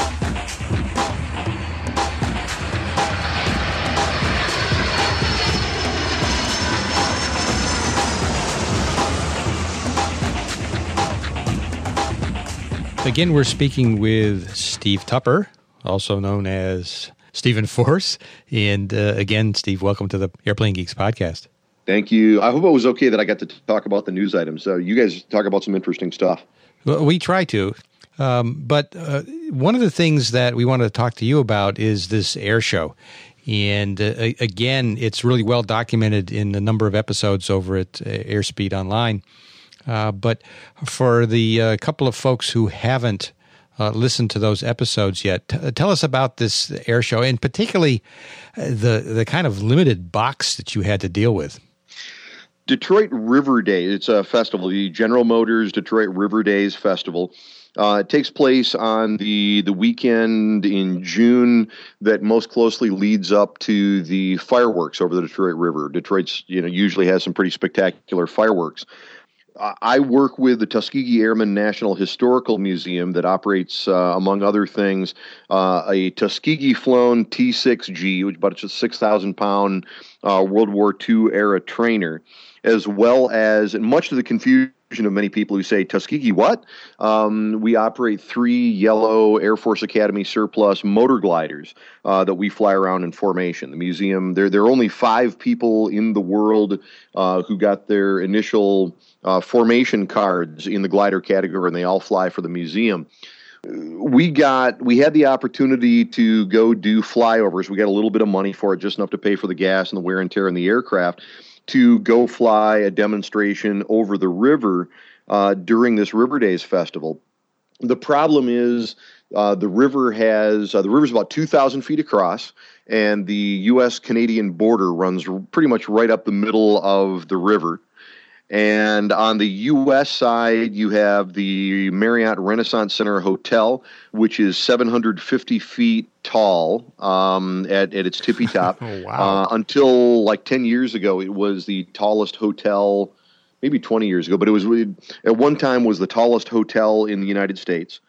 Again, we're speaking with Steve Tupper, also known as Stephen Force. And again, Steve, welcome to the Airplane Geeks podcast. Thank you. I hope it was okay that I got to talk about the news items. So you guys talk about some interesting stuff. Well, we try to. But one of the things that we wanted to talk to you about is this air show. And again, it's really well documented in a number of episodes over at Airspeed Online. But for the couple of folks who haven't listened to those episodes yet, tell us about this air show, and particularly the kind of limited box that you had to deal with. Detroit River Days, it's a festival, the General Motors Detroit River Days Festival. It takes place on the weekend in June that most closely leads up to the fireworks over the Detroit River. Detroit's usually has some pretty spectacular fireworks. I work with the Tuskegee Airmen National Historical Museum that operates, among other things, a Tuskegee-flown T-6G, which is about a 6,000-pound World War II era trainer, as well as, and much to the confusion of many people who say, Tuskegee what? We operate 3 yellow Air Force Academy surplus motor gliders that we fly around in formation. The museum, there are only 5 people in the world who got their initial formation cards in the glider category, and they all fly for the museum. We had the opportunity to go do flyovers. We got a little bit of money for it, just enough to pay for the gas and the wear and tear in the aircraft, to go fly a demonstration over the river during this River Days Festival. The problem is the river's about 2,000 feet across, and the U.S.-Canadian border runs pretty much right up the middle of the river. And on the U.S. side, you have the Marriott Renaissance Center Hotel, which is 750 feet tall at its tippy top. Oh, wow. Until like 10 years ago, it was the tallest hotel, maybe 20 years ago, but it was at one time was the tallest hotel in the United States.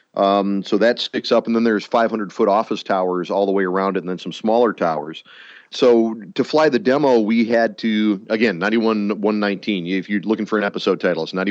So that sticks up, and then there's 500-foot office towers all the way around it, and then some smaller towers. So to fly the demo, we had to, again, 91-119. If you're looking for an episode title, it's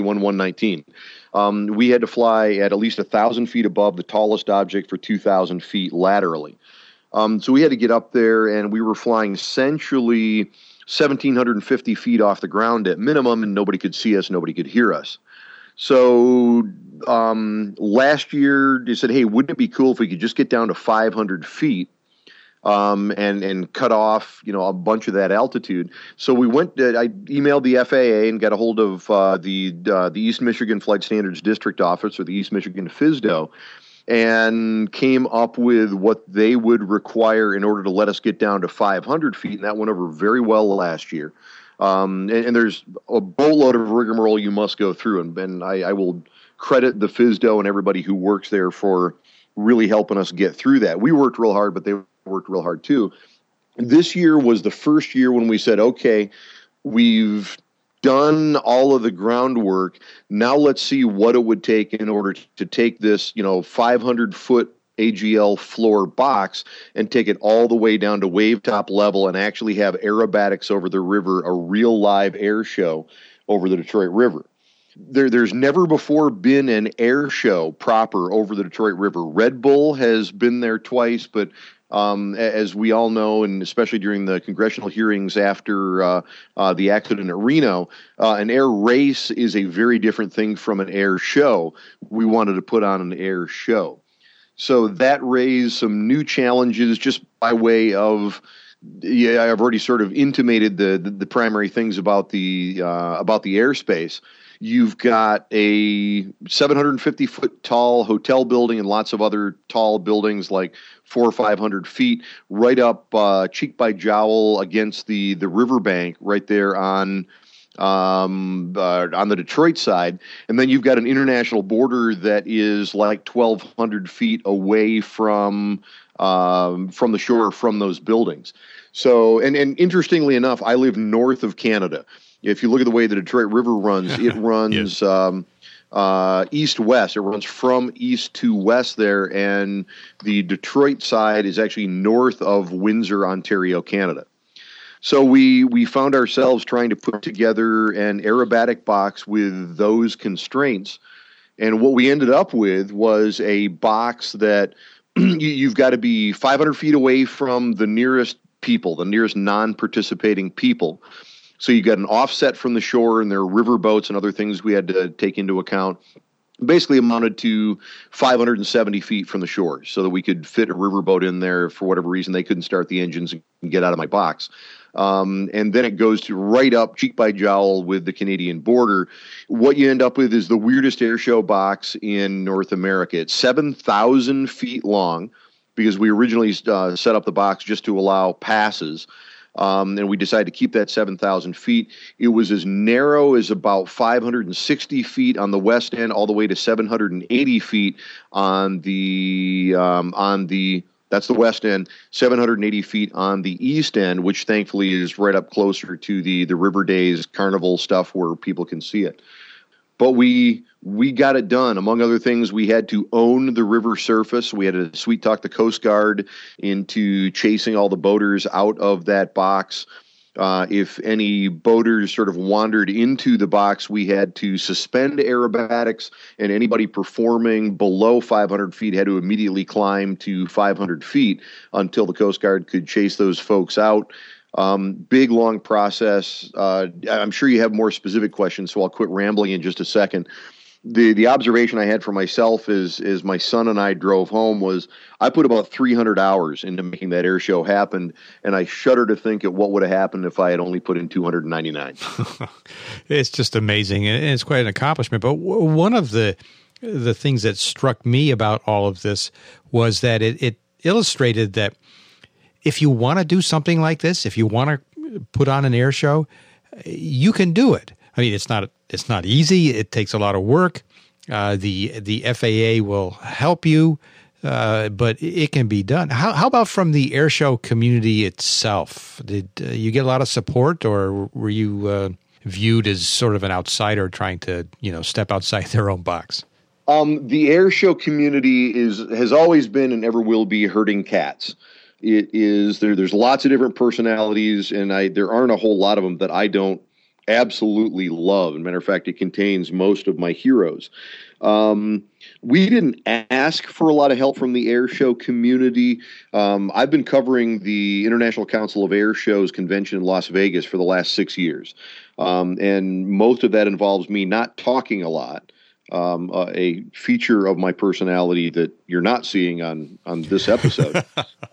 91-119. We had to fly at least 1,000 feet above the tallest object for 2,000 feet laterally. So we had to get up there, and we were flying essentially 1,750 feet off the ground at minimum, and nobody could see us, nobody could hear us. So last year they said, hey, wouldn't it be cool if we could just get down to 500 feet and cut off, a bunch of that altitude. So we went. I emailed the FAA and got a hold of the East Michigan Flight Standards District Office, or the East Michigan FSDO, and came up with what they would require in order to let us get down to 500 feet, and that went over very well last year. And there's a boatload of rigmarole you must go through, and I will credit the FSDO and everybody who works there for really helping us get through that. We worked real hard, but they worked real hard too. This year was the first year when we said, okay, we've done all of the groundwork. Now let's see what it would take in order to take this, 500-foot AGL floor box and take it all the way down to wave top level and actually have aerobatics over the river, a real live air show over the Detroit River. There's never before been an air show proper over the Detroit River. Red Bull has been there twice, but as we all know, and especially during the congressional hearings after the accident at Reno, an air race is a very different thing from an air show. We wanted to put on an air show. So that raised some new challenges just by way of, I've already sort of intimated the primary things about the airspace. You've got a 750-foot tall hotel building and lots of other tall buildings like 400 or 500 feet right up cheek by jowl against the riverbank right there on the Detroit side. And then you've got an international border that is like 1,200 feet away from the shore from those buildings. So, and interestingly enough, I live north of Canada. If you look at the way the Detroit River runs, it runs east-west. It runs from east to west there, and the Detroit side is actually north of Windsor, Ontario, Canada. So we found ourselves trying to put together an aerobatic box with those constraints, and what we ended up with was a box that you've got to be 500 feet away from the nearest people, the nearest non-participating people. So you got an offset from the shore, and there are river boats and other things we had to take into account. Basically amounted to 570 feet from the shore so that we could fit a riverboat in there. For whatever reason, they couldn't start the engines and get out of my box. And then it goes to right up cheek by jowl with the Canadian border. What you end up with is the weirdest air show box in North America. It's 7,000 feet long because we originally set up the box just to allow passes. And we decided to keep that 7,000 feet. It was as narrow as about 560 feet on the west end, all the way to 780 feet on the that's the west end, 780 feet on the east end, which thankfully is right up closer to the River Days Carnival stuff where people can see it. But we got it done. Among other things, we had to own the river surface. We had to sweet talk the Coast Guard into chasing all the boaters out of that box. If any boaters sort of wandered into the box, we had to suspend aerobatics, and anybody performing below 500 feet had to immediately climb to 500 feet until the Coast Guard could chase those folks out. Big, long process. I'm sure you have more specific questions, so I'll quit rambling in just a second. The observation I had for myself is my son and I drove home was I put about 300 hours into making that air show happen, and I shudder to think at what would have happened if I had only put in 299. It's just amazing, and it's quite an accomplishment. But one of the things that struck me about all of this was that it illustrated that if you want to do something like this, if you want to put on an air show, you can do it. I mean, it's not easy. It takes a lot of work. The FAA will help you, but it can be done. How about from the air show community itself? Did you get a lot of support, or were you viewed as sort of an outsider trying to step outside their own box? The air show community has always been and ever will be herding cats. It is there's lots of different personalities, and there aren't a whole lot of them that I don't absolutely love. As a matter of fact, it contains most of my heroes. We didn't ask for a lot of help from the air show community. I've been covering the International Council of Air Shows convention in Las Vegas for the last 6 years. And most of that involves me not talking a lot. a feature of my personality that you're not seeing on this episode.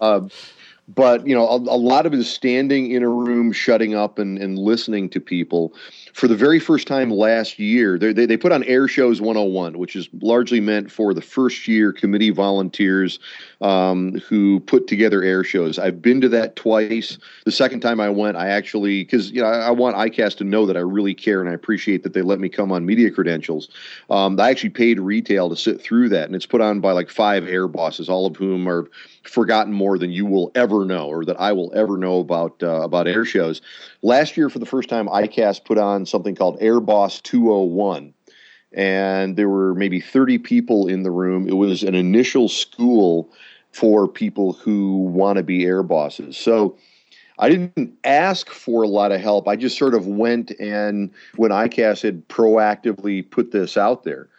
But, you know, a lot of it is standing in a room, shutting up and listening to people. For the very first time last year, they put on Air Shows 101, which is largely meant for the first year committee volunteers who put together air shows. I've been to that twice. The second time I went, I actually, because, you know, I want ICAST to know that I really care and I appreciate that they let me come on media credentials. I actually paid retail to sit through that, and it's put on by like 5 air bosses, all of whom are forgotten more than you will ever know, or that I will ever know about air shows. Last year, for the first time, ICAST put on something called Air Boss 201, and there were maybe 30 people in the room. It was an initial school for people who want to be air bosses. So I didn't ask for a lot of help. I just sort of went, and when ICAST had proactively put this out there,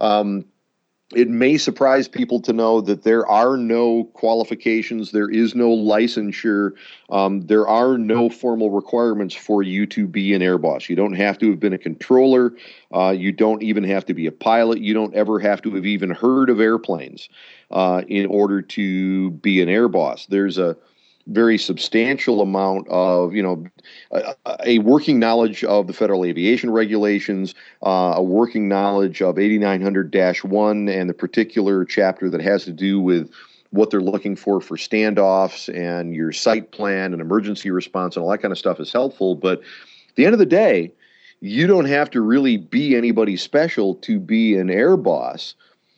it may surprise people to know that there are no qualifications. There is no licensure. There are no formal requirements for you to be an air boss. You don't have to have been a controller. You don't even have to be a pilot. You don't ever have to have even heard of airplanes in order to be an air boss. There's a very substantial amount of, you know, a working knowledge of the federal aviation regulations, a working knowledge of 8900-1 and the particular chapter that has to do with what they're looking for standoffs and your site plan and emergency response and all that kind of stuff is helpful. But at the end of the day, you don't have to really be anybody special to be an air boss.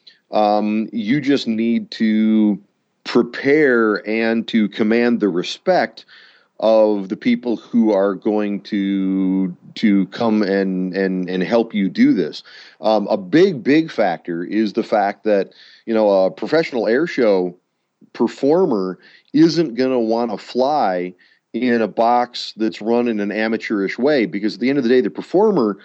You just need to prepare and to command the respect of the people who are going to come and help you do this. A big factor is the fact that, you know, a professional air show performer isn't going to want to fly in a box that's run in an amateurish way, because at the end of the day, the performer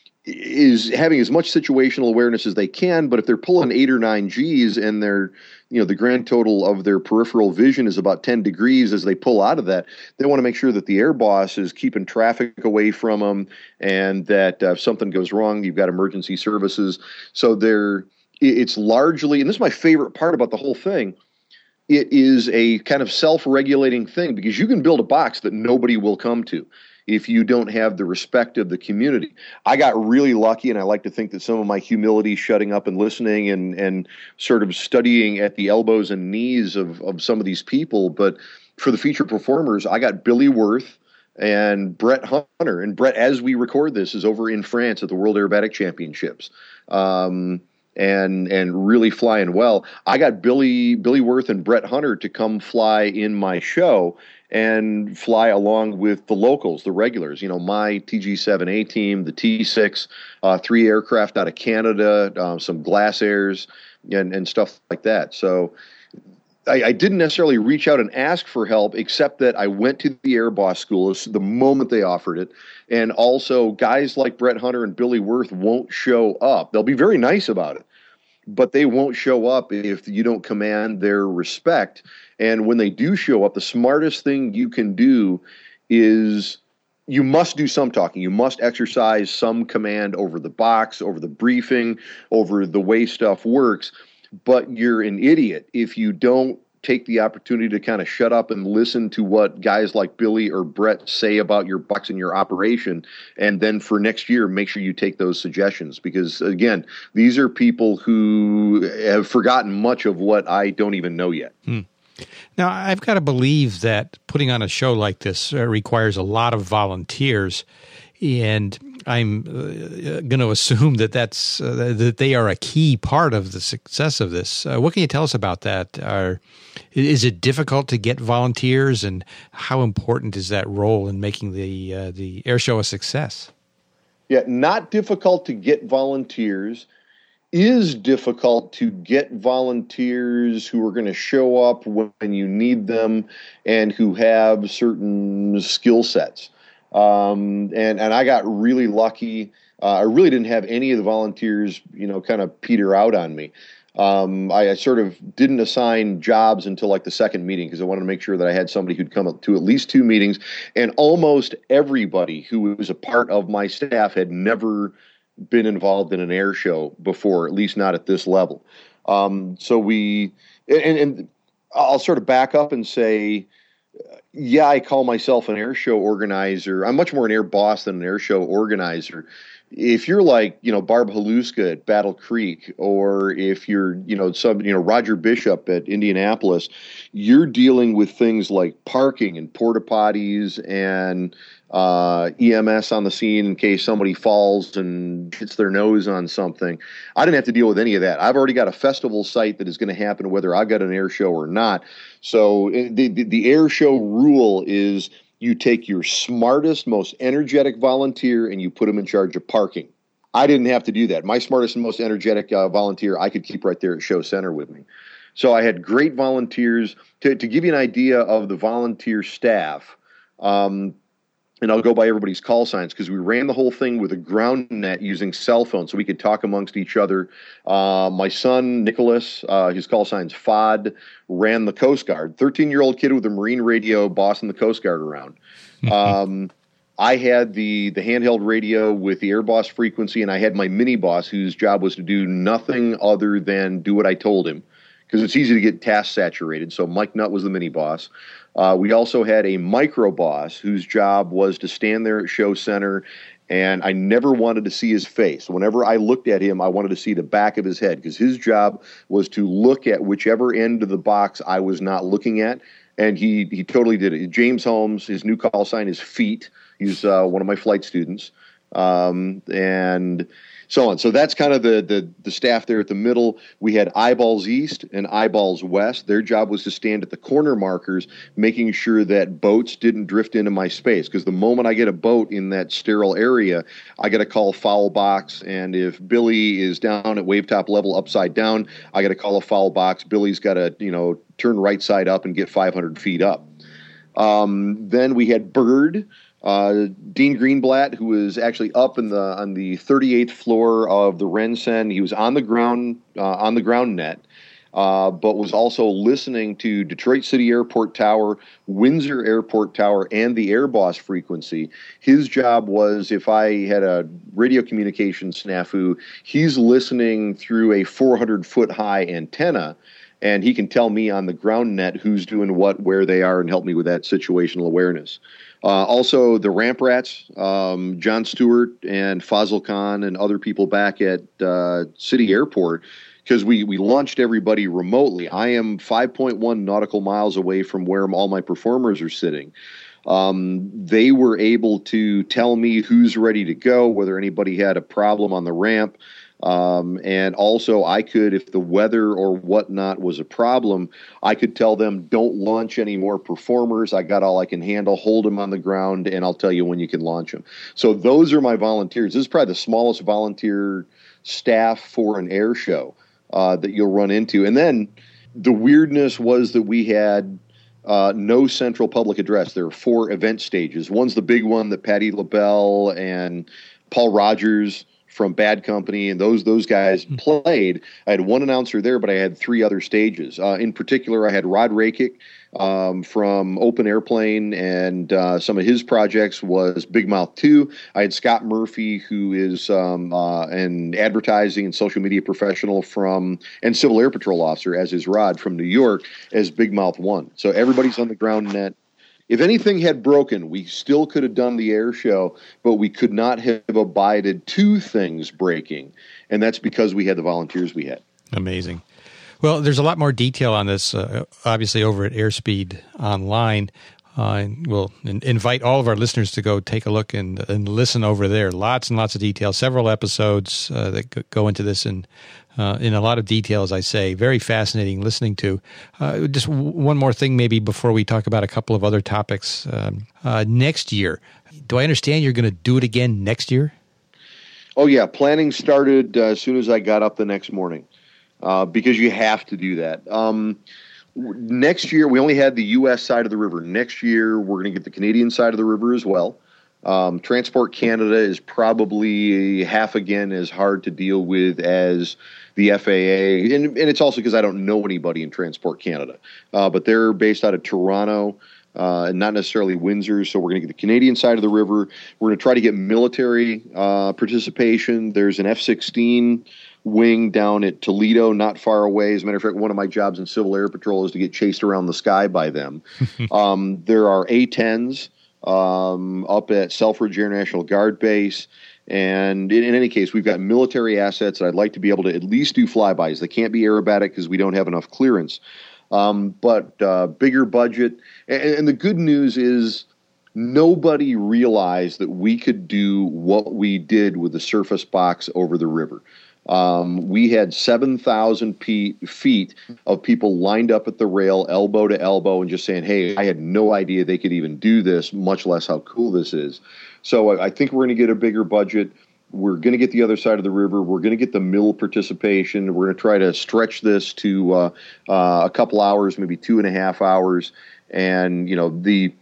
is having as much situational awareness as they can, but if they're pulling 8 or 9 Gs and they're, you know, the grand total of their peripheral vision is about 10 degrees as they pull out of that, they want to make sure that the air boss is keeping traffic away from them, and that if something goes wrong, you've got emergency services. So it's largely, and this is my favorite part about the whole thing, it is a kind of self-regulating thing, because you can build a box that nobody will come to if you don't have the respect of the community. I got really lucky, and I like to think that some of my humility, shutting up and listening and sort of studying at the elbows and knees of some of these people. But for the feature performers, I got Billy Worth and Brett Hunter. And Brett, as we record this, is over in France at the World Aerobatic Championships. And really flying well. I got Billy Worth and Brett Hunter to come fly in my show and fly along with the locals, the regulars. You know, my TG-7A team, the T-6, 3 aircraft out of Canada, some Glass Airs, and stuff like that. So I didn't necessarily reach out and ask for help, except that I went to the Air Boss School the moment they offered it. And also, guys like Brett Hunter and Billy Worth won't show up. They'll be very nice about it, but they won't show up if you don't command their respect. And when they do show up, the smartest thing you can do is you must do some talking. You must exercise some command over the box, over the briefing, over the way stuff works. But you're an idiot if you don't take the opportunity to kind of shut up and listen to what guys like Billy or Brett say about your box and your operation. And then for next year, make sure you take those suggestions, because again, these are people who have forgotten much of what I don't even know yet. Now, I've got to believe that putting on a show like this requires a lot of volunteers, and I'm going to assume that that they are a key part of the success of this. What can you tell us about that? Is it difficult to get volunteers, and how important is that role in making the air show a success? Yeah, not difficult to get volunteers. Is difficult to get volunteers who are going to show up when you need them and who have certain skill sets. And I got really lucky. I really didn't have any of the volunteers, kind of peter out on me. I sort of didn't assign jobs until like the second meeting, because I wanted to make sure that I had somebody who'd come up to at least 2 meetings. And almost everybody who was a part of my staff had never been involved in an air show before, at least not at this level. So we, and I'll sort of back up and say, yeah, I call myself an air show organizer. I'm much more an air boss than an air show organizer. If you're like, Barb Haluska at Battle Creek, or if you're, Roger Bishop at Indianapolis, you're dealing with things like parking and porta potties and EMS on the scene in case somebody falls and hits their nose on something. I didn't have to deal with any of that. I've already got a festival site that is going to happen whether I got an air show or not. So the air show rule is you take your smartest, most energetic volunteer and you put them in charge of parking. I didn't have to do that. My smartest and most energetic volunteer I could keep right there at Show Center with me. So I had great volunteers. To give you an idea of the volunteer staff, and I'll go by everybody's call signs because we ran the whole thing with a ground net using cell phones so we could talk amongst each other. My son, Nicholas, his call sign's FOD, ran the Coast Guard. 13-year-old kid with a Marine radio bossing the Coast Guard around. I had the handheld radio with the Air Boss frequency, and I had my mini boss whose job was to do nothing other than do what I told him because it's easy to get task saturated. So Mike Nutt was the mini boss. We also had a micro boss whose job was to stand there at Show Center, and I never wanted to see his face. Whenever I looked at him, I wanted to see the back of his head because his job was to look at whichever end of the box I was not looking at, and he totally did it. James Holmes, his new call sign is Feet. He's one of my flight students, and so on. So that's kind of the staff there at the middle. We had Eyeballs East and Eyeballs West. Their job was to stand at the corner markers, making sure that boats didn't drift into my space. Because the moment I get a boat in that sterile area, I got to call foul box. And if Billy is down at wave top level upside down, I got to call a foul box. Billy's got to, turn right side up and get 500 feet up. Then we had Bird. Dean Greenblatt, who was actually up on the 38th floor of the Rensen. He was on the ground net, but was also listening to Detroit City Airport Tower, Windsor Airport Tower, and the Air Boss frequency. His job was, if I had a radio communication snafu, he's listening through a 400-foot high antenna, and he can tell me on the ground net who's doing what, where they are, and help me with that situational awareness. Also, the Ramp Rats, John Stewart and Fazil Khan and other people back at City Airport, because we launched everybody remotely. I am 5.1 nautical miles away from where all my performers are sitting. They were able to tell me who's ready to go, whether anybody had a problem on the ramp. And also I could, if the weather or whatnot was a problem, I could tell them, don't launch any more performers. I got all I can handle. Hold them on the ground, and I'll tell you when you can launch them. So those are my volunteers. This is probably the smallest volunteer staff for an air show that you'll run into. And then the weirdness was that we had no central public address. There are 4 event stages. One's the big one that Patti LaBelle and Paul Rogers from Bad Company and those guys played. I had one announcer there, but I had 3 other stages. In particular, I had Rod Rakic from Open Airplane, and some of his projects was Big Mouth 2. I had Scott Murphy, who is an advertising and social media professional and Civil Air Patrol officer, as is Rod, from New York, as Big Mouth 1. So everybody's on the ground net. If anything had broken, we still could have done the air show, but we could not have abided 2 things breaking, and that's because we had the volunteers we had. Amazing. Well, there's a lot more detail on this, obviously, over at Airspeed Online. We'll invite all of our listeners to go take a look and listen over there. Lots and lots of detail, several episodes that go into this in a lot of detail, as I say. Very fascinating listening to. Just one more thing maybe before we talk about a couple of other topics. Next year, do I understand you're going to do it again next year? Oh, yeah. Planning started as soon as I got up the next morning because you have to do that. Next year, we only had the U.S. side of the river. Next year, we're going to get the Canadian side of the river as well. Transport Canada is probably half again as hard to deal with as the FAA. And it's also because I don't know anybody in Transport Canada. But they're based out of Toronto. not necessarily Windsor. So we're going to get the Canadian side of the river. We're going to try to get military participation. There's an F-16 wing down at Toledo, not far away. As a matter of fact, one of my jobs in Civil Air Patrol is to get chased around the sky by them. There are A-10s up at Selfridge Air National Guard Base. And in any case, we've got military assets that I'd like to be able to at least do flybys. They can't be aerobatic because we don't have enough clearance. But bigger budget. And the good news is nobody realized that we could do what we did with the surface box over the river. We had 7,000 feet of people lined up at the rail, elbow to elbow, and just saying, hey, I had no idea they could even do this, much less how cool this is. So I think we're going to get a bigger budget. We're going to get the other side of the river. We're going to get the mill participation. We're going to try to stretch this to a couple hours, maybe 2.5 hours. And, you know, the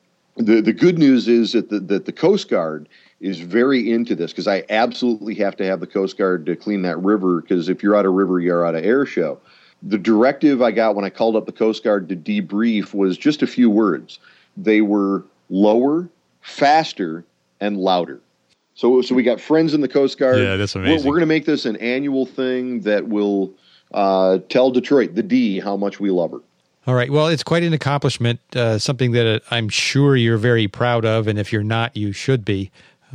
good news is that the Coast Guard is very into this, because I absolutely have to have the Coast Guard to clean that river, because if you're out of river, you're out of air show. The directive I got when I called up the Coast Guard to debrief was just a few words. They were lower, faster, and louder. So we got friends in the Coast Guard. Yeah, that's amazing. We're going to make this an annual thing that will tell Detroit, the D, how much we love her. All right. Well, it's quite an accomplishment, something that I'm sure you're very proud of, and if you're not, you should be.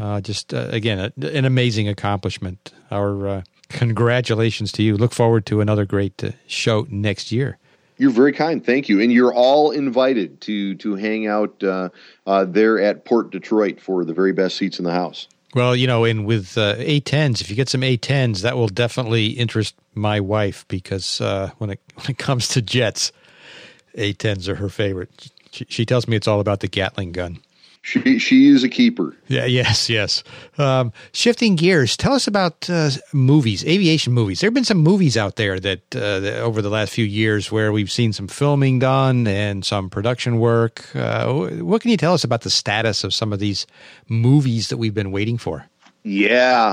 Again, an amazing accomplishment. Our congratulations to you. Look forward to another great show next year. You're very kind. Thank you. And you're all invited to hang out there at Port Detroit for the very best seats in the house. Well, you know, and with A-10s, if you get some A-10s, that will definitely interest my wife, because when it comes to jets, A-10s are her favorite. She tells me it's all about the Gatling gun. She is a keeper. Yeah. Yes. Shifting gears, tell us about movies, aviation movies. There have been some movies out there that over the last few years where we've seen some filming done and some production work. What can you tell us about the status of some of these movies that we've been waiting for? Yeah.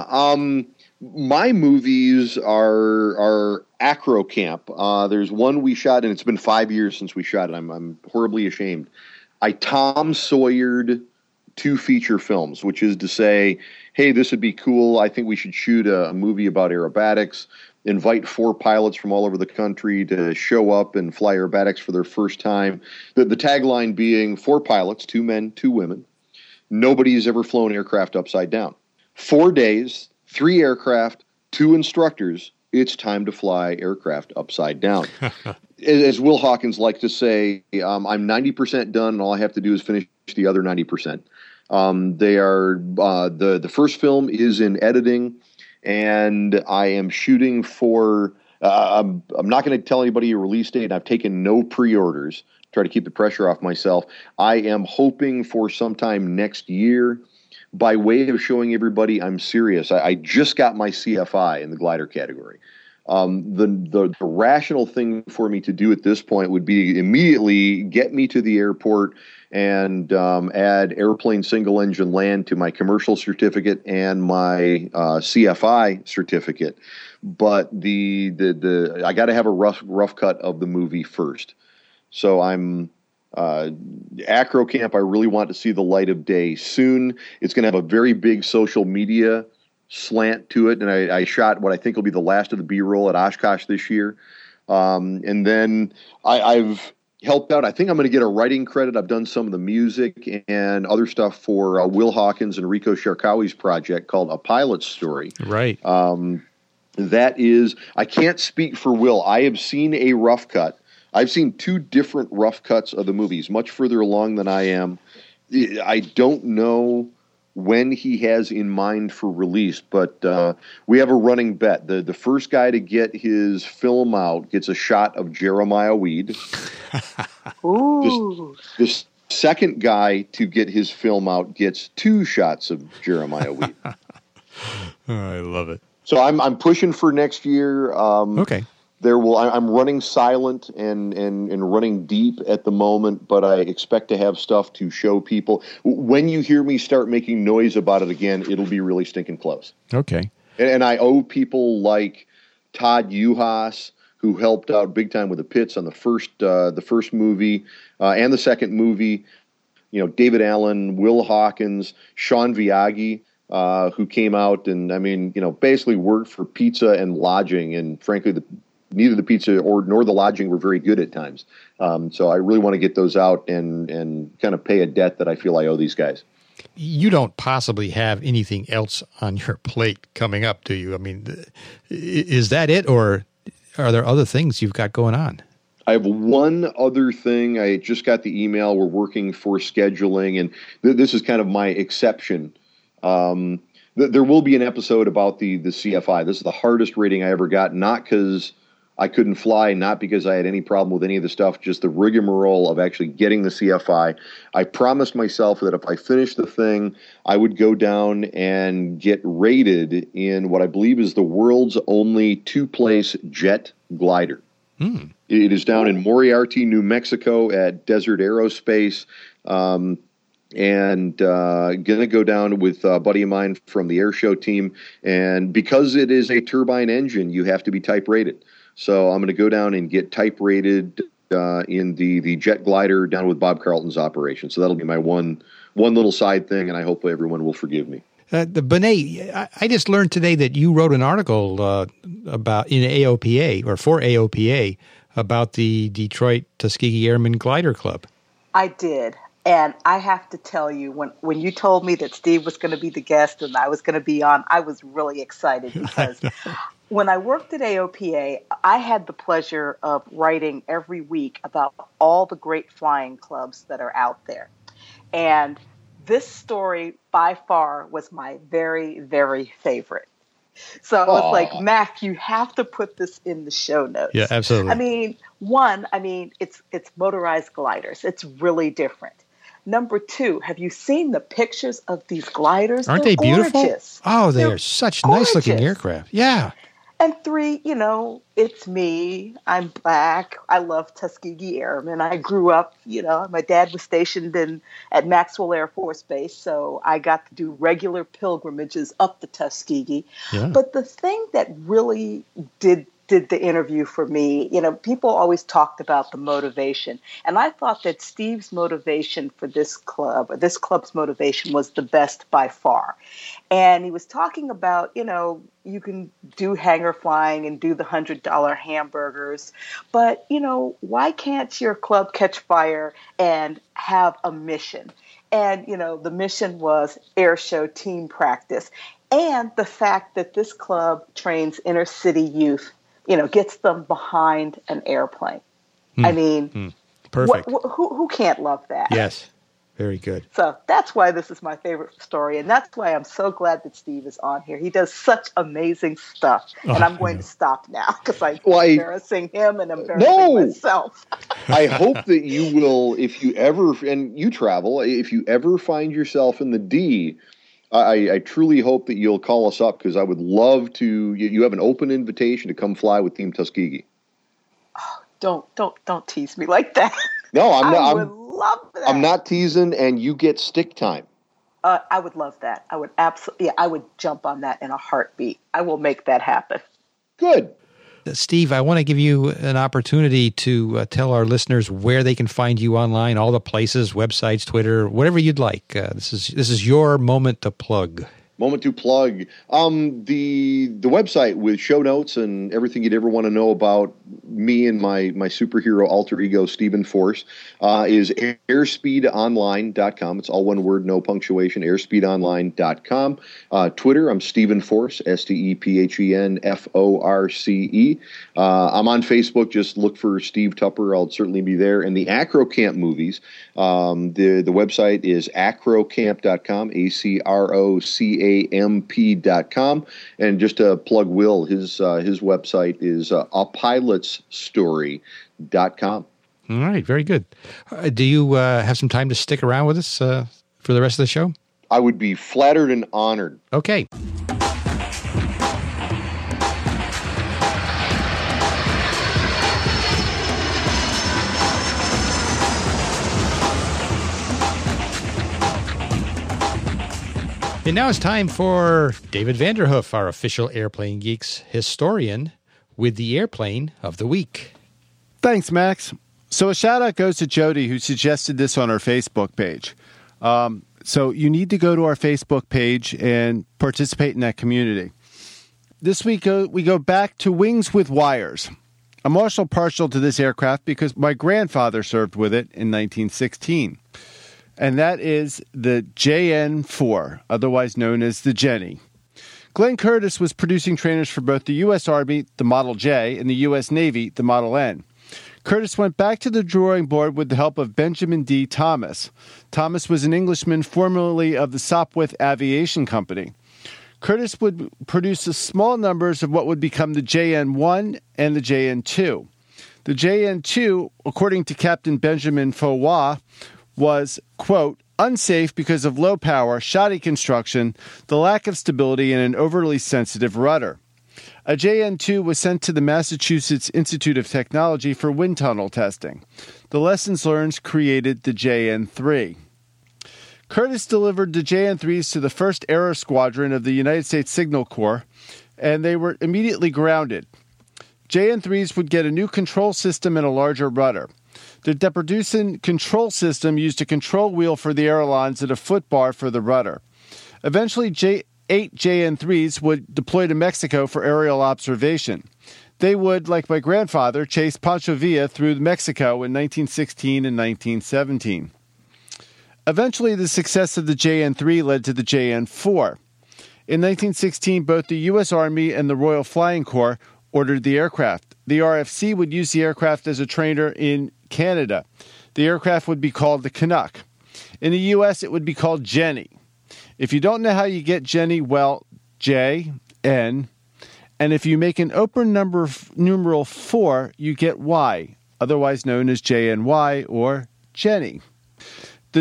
My movies are Acro Camp. There's one we shot, and it's been 5 years since we shot it. I'm horribly ashamed. I Tom Sawyered 2 feature films, which is to say, hey, this would be cool. I think we should shoot a movie about aerobatics, invite 4 pilots from all over the country to show up and fly aerobatics for their first time. The tagline being 4 pilots, 2 men, 2 women. Nobody's ever flown aircraft upside down. 4 days, 3 aircraft, 2 instructors. It's time to fly aircraft upside down. As Will Hawkins likes to say, I'm 90% done, and all I have to do is finish the other 90%. They are the first film is in editing, and I am shooting for. I'm not going to tell anybody a release date. I've taken no pre-orders. Try to keep the pressure off myself. I am hoping for sometime next year. By way of showing everybody I'm serious, I just got my CFI in the glider category. The rational thing for me to do at this point would be immediately get me to the airport and add airplane single engine land to my commercial certificate and my CFI certificate. But I got to have a rough cut of the movie first. So I'm Acro Camp. I really want to see the light of day soon. It's going to have a very big social media slant to it, and I shot what I think will be the last of the B-roll at Oshkosh this year. And then I've helped out. I think I'm going to get a writing credit. I've done some of the music and other stuff for Will Hawkins and Rico Sharkawi's project called A Pilot's Story. Right. That is, I can't speak for Will. I have seen a rough cut. I've seen 2 different rough cuts of the movies, much further along than I am. I don't know when he has in mind for release, but we have a running bet. The first guy to get his film out gets a shot of Jeremiah Weed. Ooh. The second guy to get his film out gets 2 shots of Jeremiah Weed. Oh, I love it. So I'm pushing for next year. Okay. I'm running silent and running deep at the moment, but I expect to have stuff to show people. When you hear me start making noise about it again, it'll be really stinking close. Okay. And I owe people like Todd Uhas, who helped out big time with the pits on the first movie and the second movie. You know, David Allen, Will Hawkins, Sean Viaggi, who came out and, I mean, you know, basically worked for pizza and lodging. And frankly, neither the pizza nor the lodging were very good at times. So I really want to get those out and kind of pay a debt that I feel I owe these guys. You don't possibly have anything else on your plate coming up, do you? I mean, is that it, or are there other things you've got going on? I have one other thing. I just got the email. We're working for scheduling, and this is kind of my exception. There will be an episode about the CFI. This is the hardest rating I ever got, not because I couldn't fly, not because I had any problem with any of the stuff, just the rigmarole of actually getting the CFI. I promised myself that if I finished the thing, I would go down and get rated in what I believe is the world's only two-place jet glider. It is down in Moriarty, New Mexico at Desert Aerospace. And going to go down with a buddy of mine from the air show team. And because it is a turbine engine, you have to be type rated. So I'm going to go down and get type rated in the jet glider down with Bob Carlton's operation. So that'll be my one little side thing, and I hope everyone will forgive me. Benet, I just learned today that you wrote an article about in AOPA or for AOPA about the Detroit Tuskegee Airmen Glider Club. I did. And I have to tell you, when you told me that Steve was going to be the guest and I was going to be on, I was really excited because when I worked at AOPA, I had the pleasure of writing every week about all the great flying clubs that are out there. And this story, by far, was my very, very favorite. So I was like, Mac, you have to put this in the show notes. Yeah, absolutely. I mean, it's motorized gliders. It's really different. Number two, have you seen the pictures of these gliders? Aren't They're they beautiful? Gorgeous. Oh, they're such nice-looking aircraft. Yeah. And three, you know, it's me. I'm black. I love Tuskegee Airmen. I grew up, you know, my dad was stationed at Maxwell Air Force Base, so I got to do regular pilgrimages up the Tuskegee. Yeah. But the thing that really did the interview for me, you know, people always talked about the motivation. And I thought that Steve's motivation for this club's motivation was the best by far. And he was talking about, you know, you can do hangar flying and do the $100 hamburgers, but, you know, why can't your club catch fire and have a mission? And, you know, the mission was air show team practice. And the fact that this club trains inner city youth, you know, gets them behind an airplane. I mean, perfect. Who can't love that? Yes, very good. So that's why this is my favorite story, and that's why I'm so glad that Steve is on here. He does such amazing stuff, and I'm going to stop now because I'm embarrassing him and embarrassing myself. I hope that you will, if you ever, and you travel, if you ever find yourself in the D, I truly hope that you'll call us up because I would love to. You have an open invitation to come fly with Team Tuskegee. Oh, don't tease me like that. No, I'm not. I would love that. I'm not teasing, and you get stick time. I would love that. I would absolutely. Yeah, I would jump on that in a heartbeat. I will make that happen. Good. Steve, I want to give you an opportunity to tell our listeners where they can find you online, all the places, websites, Twitter, whatever you'd like. This is your moment to plug. Moment to plug. The website with show notes and everything you'd ever want to know about me and my superhero alter ego, Stephen Force, is airspeedonline.com. It's all one word, no punctuation, airspeedonline.com. Twitter, I'm Stephen Force, StephenForce. I'm on Facebook. Just look for Steve Tupper. I'll certainly be there. And the Acro Camp movies, the website is acrocamp.com, ACROCAMP.com. And just to plug Will, his website is apilotsstory.com. All right, very good. Do you have some time to stick around with us for the rest of the show? I would be flattered and honored. Okay. And now it's time for David Vanderhoof, our official Airplane Geeks historian, with the airplane of the week. Thanks, Max. So a shout out goes to Jody, who suggested this on our Facebook page. So you need to go to our Facebook page and participate in that community. This week, we go back to wings with wires. I'm also partial to this aircraft because my grandfather served with it in 1916. And that is the JN-4, otherwise known as the Jenny. Glenn Curtiss was producing trainers for both the U.S. Army, the Model J, and the U.S. Navy, the Model N. Curtiss went back to the drawing board with the help of Benjamin D. Thomas. Thomas was an Englishman formerly of the Sopwith Aviation Company. Curtiss would produce small numbers of what would become the JN-1 and the JN-2. The JN-2, according to Captain Benjamin Fauvoir, was, quote, unsafe because of low power, shoddy construction, the lack of stability, and an overly sensitive rudder. A JN-2 was sent to the Massachusetts Institute of Technology for wind tunnel testing. The lessons learned created the JN-3. Curtiss delivered the JN-3s to the 1st Aero Squadron of the United States Signal Corps, and they were immediately grounded. JN-3s would get a new control system and a larger rudder. The Deperdussin control system used a control wheel for the ailerons and a foot bar for the rudder. Eventually, 8 JN-3s would deploy to Mexico for aerial observation. They would, like my grandfather, chase Pancho Villa through Mexico in 1916 and 1917. Eventually, the success of the JN-3 led to the JN-4. In 1916, both the U.S. Army and the Royal Flying Corps ordered the aircraft. The RFC would use the aircraft as a trainer in Canada. The aircraft would be called the Canuck. In the U.S., it would be called Jenny. If you don't know how you get Jenny, well, J, N. And if you make an open numeral 4, you get Y, otherwise known as JNY or Jenny. The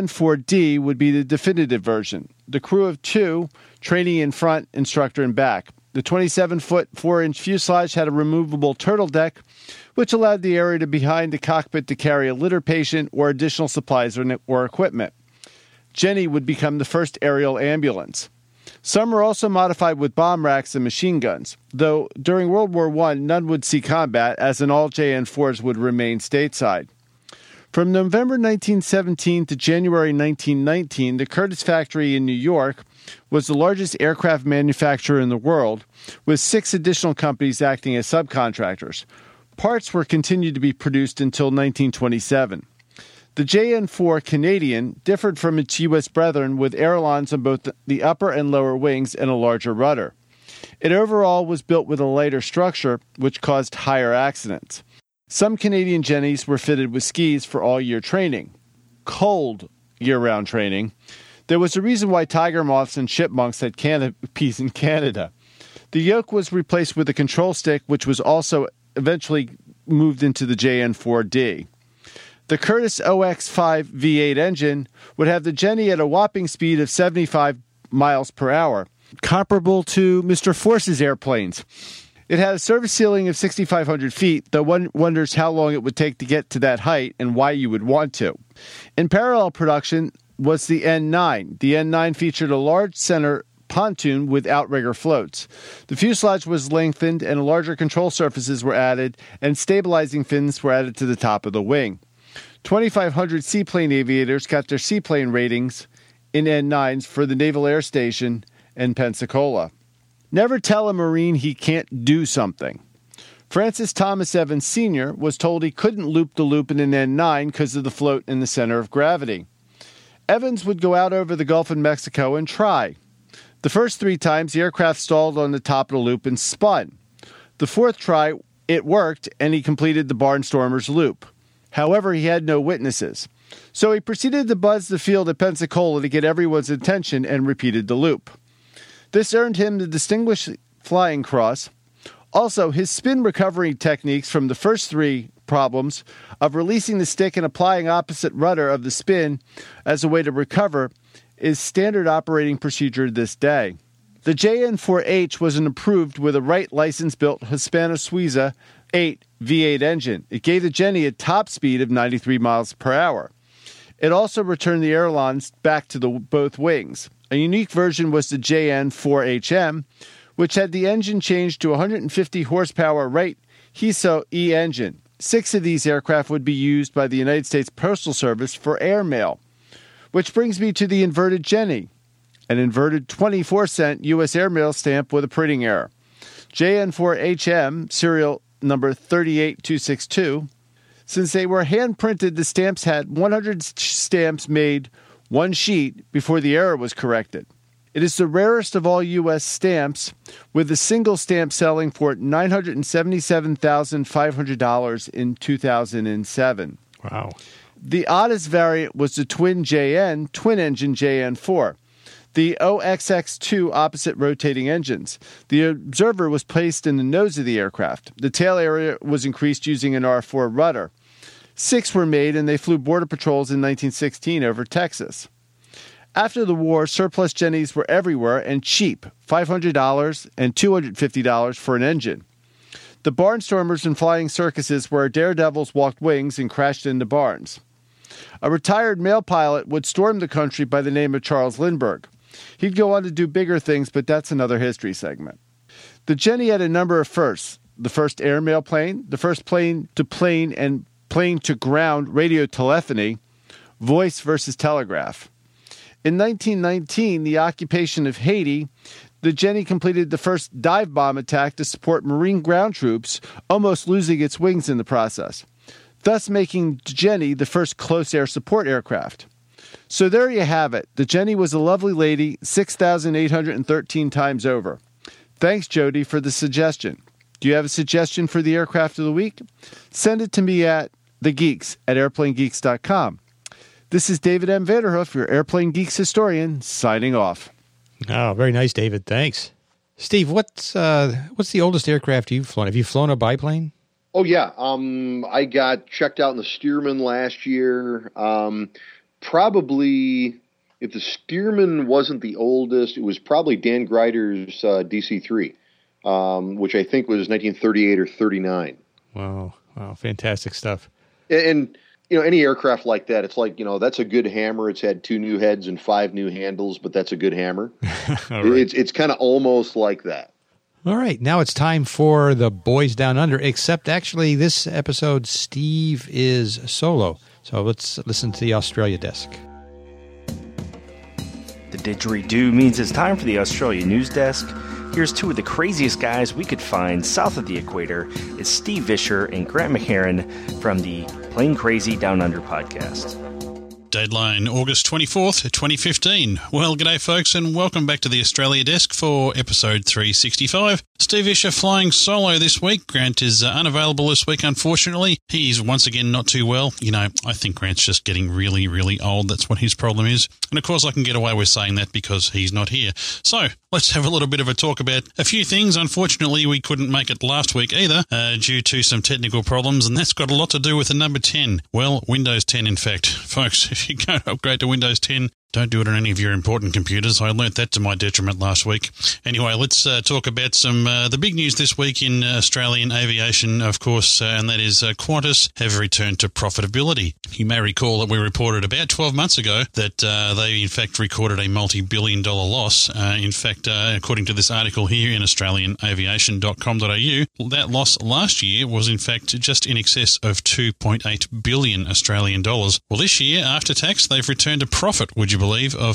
JN-4D would be the definitive version. The crew of 2, trainee in front, instructor in back. The 27-foot, 4-inch fuselage had a removable turtle deck, which allowed the area behind the cockpit to carry a litter patient or additional supplies or equipment. Jenny would become the first aerial ambulance. Some were also modified with bomb racks and machine guns, though during World War I, none would see combat, as in all JN-4s would remain stateside. From November 1917 to January 1919, the Curtiss factory in New York was the largest aircraft manufacturer in the world, with 6 additional companies acting as subcontractors. Parts were continued to be produced until 1927. The JN-4 Canadian differed from its U.S. brethren with ailerons on both the upper and lower wings and a larger rudder. It overall was built with a lighter structure, which caused higher accidents. Some Canadian Jennies were fitted with skis for all-year training. Cold year-round training. There was a reason why tiger moths and chipmunks had canopies in Canada. The yoke was replaced with a control stick, which was also eventually moved into the JN-4D. The Curtiss OX-5 V8 engine would have the Jenny at a whopping speed of 75 miles per hour, comparable to Mr. Force's airplanes. It had a service ceiling of 6,500 feet, though one wonders how long it would take to get to that height and why you would want to. In parallel production was the N9. The N9 featured a large center pontoon with outrigger floats. The fuselage was lengthened and larger control surfaces were added, and stabilizing fins were added to the top of the wing. 2,500 seaplane aviators got their seaplane ratings in N9s for the Naval Air Station in Pensacola. Never tell a Marine he can't do something. Francis Thomas Evans Sr. was told he couldn't loop the loop in an N9 because of the float in the center of gravity. Evans would go out over the Gulf of Mexico and try. The first 3 times, the aircraft stalled on the top of the loop and spun. The 4th try, it worked, and he completed the Barnstormer's loop. However, he had no witnesses. So he proceeded to buzz the field at Pensacola to get everyone's attention and repeated the loop. This earned him the Distinguished Flying Cross. Also, his spin recovery techniques from the first 3 problems of releasing the stick and applying opposite rudder of the spin as a way to recover is standard operating procedure this day. The JN-4H was improved with a Wright license-built Hispano-Suiza 8 V8 engine. It gave the Jenny a top speed of 93 miles per hour. It also returned the ailerons back to both wings. A unique version was the JN-4HM, which had the engine changed to 150 horsepower Wright Hiso E engine. 6 of these aircraft would be used by the United States Postal Service for airmail. Which brings me to the inverted Jenny, an inverted 24-cent U.S. airmail stamp with a printing error. JN4HM, serial number 38262. Since they were hand-printed, the stamps had 100 stamps made one sheet before the error was corrected. It is the rarest of all U.S. stamps, with a single stamp selling for $977,500 in 2007. Wow. The oddest variant was the twin-engine JN4, the OXX2 opposite rotating engines. The observer was placed in the nose of the aircraft. The tail area was increased using an R4 rudder. 6 were made, and they flew border patrols in 1916 over Texas. After the war, surplus Jennies were everywhere and cheap, $500 and $250 for an engine. The barnstormers and flying circuses where daredevils walked wings and crashed into barns. A retired male pilot would storm the country by the name of Charles Lindbergh. He'd go on to do bigger things, but that's another history segment. The Jenny had a number of firsts. The first airmail plane, the first plane-to-plane and plane-to-ground radio telephony, voice versus telegraph. In 1919, the occupation of Haiti, the Jenny completed the first dive bomb attack to support Marine ground troops, almost losing its wings in the process, thus making Jenny the first close air support aircraft. So there you have it. The Jenny was a lovely lady, 6,813 times over. Thanks, Jody, for the suggestion. Do you have a suggestion for the aircraft of the week? Send it to me at thegeeks@airplanegeeks.com. This is David M. Vanderhoof, your Airplane Geeks historian, signing off. Oh, very nice, David. Thanks. Steve, what's the oldest aircraft you've flown? Have you flown a biplane? Oh, yeah. I got checked out in the Stearman last year. Probably, if the Stearman wasn't the oldest, it was probably Dan Greider's DC-3, which I think was 1938 or 39. Wow, fantastic stuff. And any aircraft like that, it's like, that's a good hammer. It's had 2 new heads and 5 new handles, but that's a good hammer. Right. It's kind of almost like that. All right, now it's time for the Boys Down Under, except actually this episode, Steve is solo. So let's listen to the Australia desk. The didgeridoo means it's time for the Australia news desk. Here's 2 of the craziest guys we could find south of the equator. It's Steve Visscher and Grant McHerron from the Plane Crazy Down Under podcast. Deadline August 24th, 2015. Well, g'day folks, and welcome back to the Australia Desk for episode 365. Steve Visscher flying solo this week. Grant is unavailable this week, unfortunately. He's once again not too well. I think Grant's just getting really, really old. That's what his problem is. And of course, I can get away with saying that because he's not here. So, let's have a little bit of a talk about a few things. Unfortunately, we couldn't make it last week either, due to some technical problems, and that's got a lot to do with the number 10. Well, Windows 10, in fact. Folks, if you're going to upgrade to Windows 10, don't do it on any of your important computers. I learnt that to my detriment last week. Anyway, let's talk about some the big news this week in Australian aviation, of course, and that is Qantas have returned to profitability. You may recall that we reported about 12 months ago that they, in fact, recorded a multi-billion-dollar loss. In fact, according to this article here in australianaviation.com.au, that loss last year was, in fact, just in excess of 2.8 billion Australian dollars. Well, this year, after tax, they've returned a profit, would you believe, of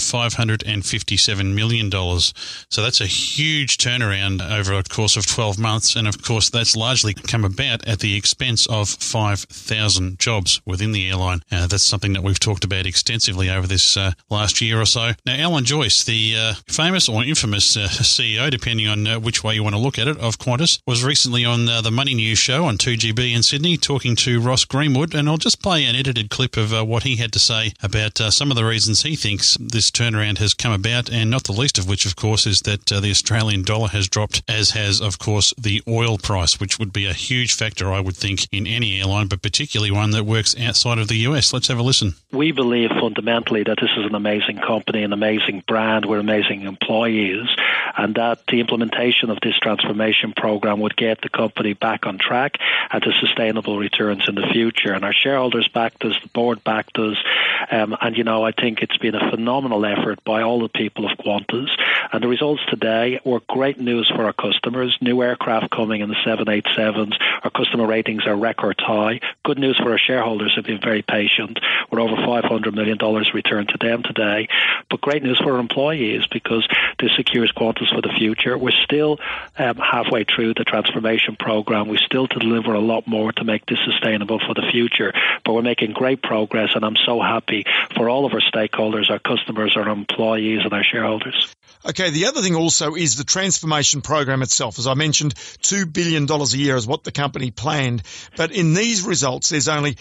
$557 million. So that's a huge turnaround over a course of 12 months. And of course, that's largely come about at the expense of 5,000 jobs within the airline. That's something that we've talked about extensively over this last year or so. Now, Alan Joyce, the famous or infamous CEO, depending on which way you want to look at it, of Qantas, was recently on the Money News show on 2GB in Sydney talking to Ross Greenwood. And I'll just play an edited clip of what he had to say about some of the reasons he thinks this turnaround has come about, and not the least of which, of course, is that the Australian dollar has dropped, as has, of course, the oil price, which would be a huge factor, I would think, in any airline, but particularly one that works outside of the US. Let's have a listen. We believe fundamentally that this is an amazing company, an amazing brand with amazing employees, and that the implementation of this transformation program would get the company back on track and to sustainable returns in the future. And our shareholders backed us, the board backed us, and I think it's been a phenomenal effort by all the people of Qantas. And the results today were great news for our customers. New aircraft coming in the 787s. Our customer ratings are record high. Good news for our shareholders who've been very patient. We're over $500 million returned to them today. But great news for our employees, because this secures Qantas for the future. We're still halfway through the transformation program. We still to deliver a lot more to make this sustainable for the future. But we're making great progress, and I'm so happy for all of our stakeholders, our customers, our employees, and our shareholders. Okay, the other thing also is the transformation program itself. As I mentioned, $2 billion a year is what the company planned. But in these results, there's only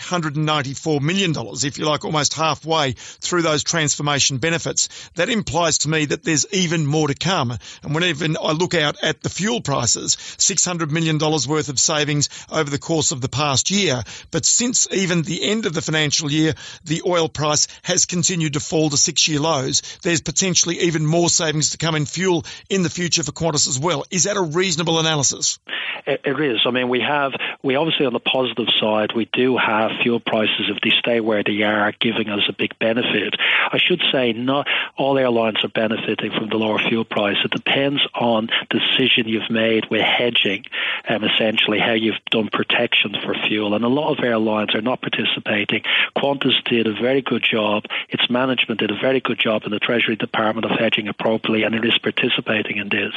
$894 million, if you like, almost halfway through those transformation benefits. That implies to me that there's even more to come. And whenever I look out at the fuel prices, $600 million worth of savings over the course of the past year. But since even the end of the financial year, the oil price has continued to fall to 6-year lows. There's potentially even more savings to come in fuel in the future for Qantas as well. Is that a reasonable analysis? It is. I mean, we obviously on the positive side, we do have fuel prices, if they stay where they are, giving us a big benefit. I should say not all airlines are benefiting from the lower fuel price. It depends on the decision you've made with hedging, essentially how you've done protection for fuel. And a lot of airlines are not participating. Qantas did a very good job. Its management did a very good job in the Treasury Department of hedging appropriately, and it is participating in this.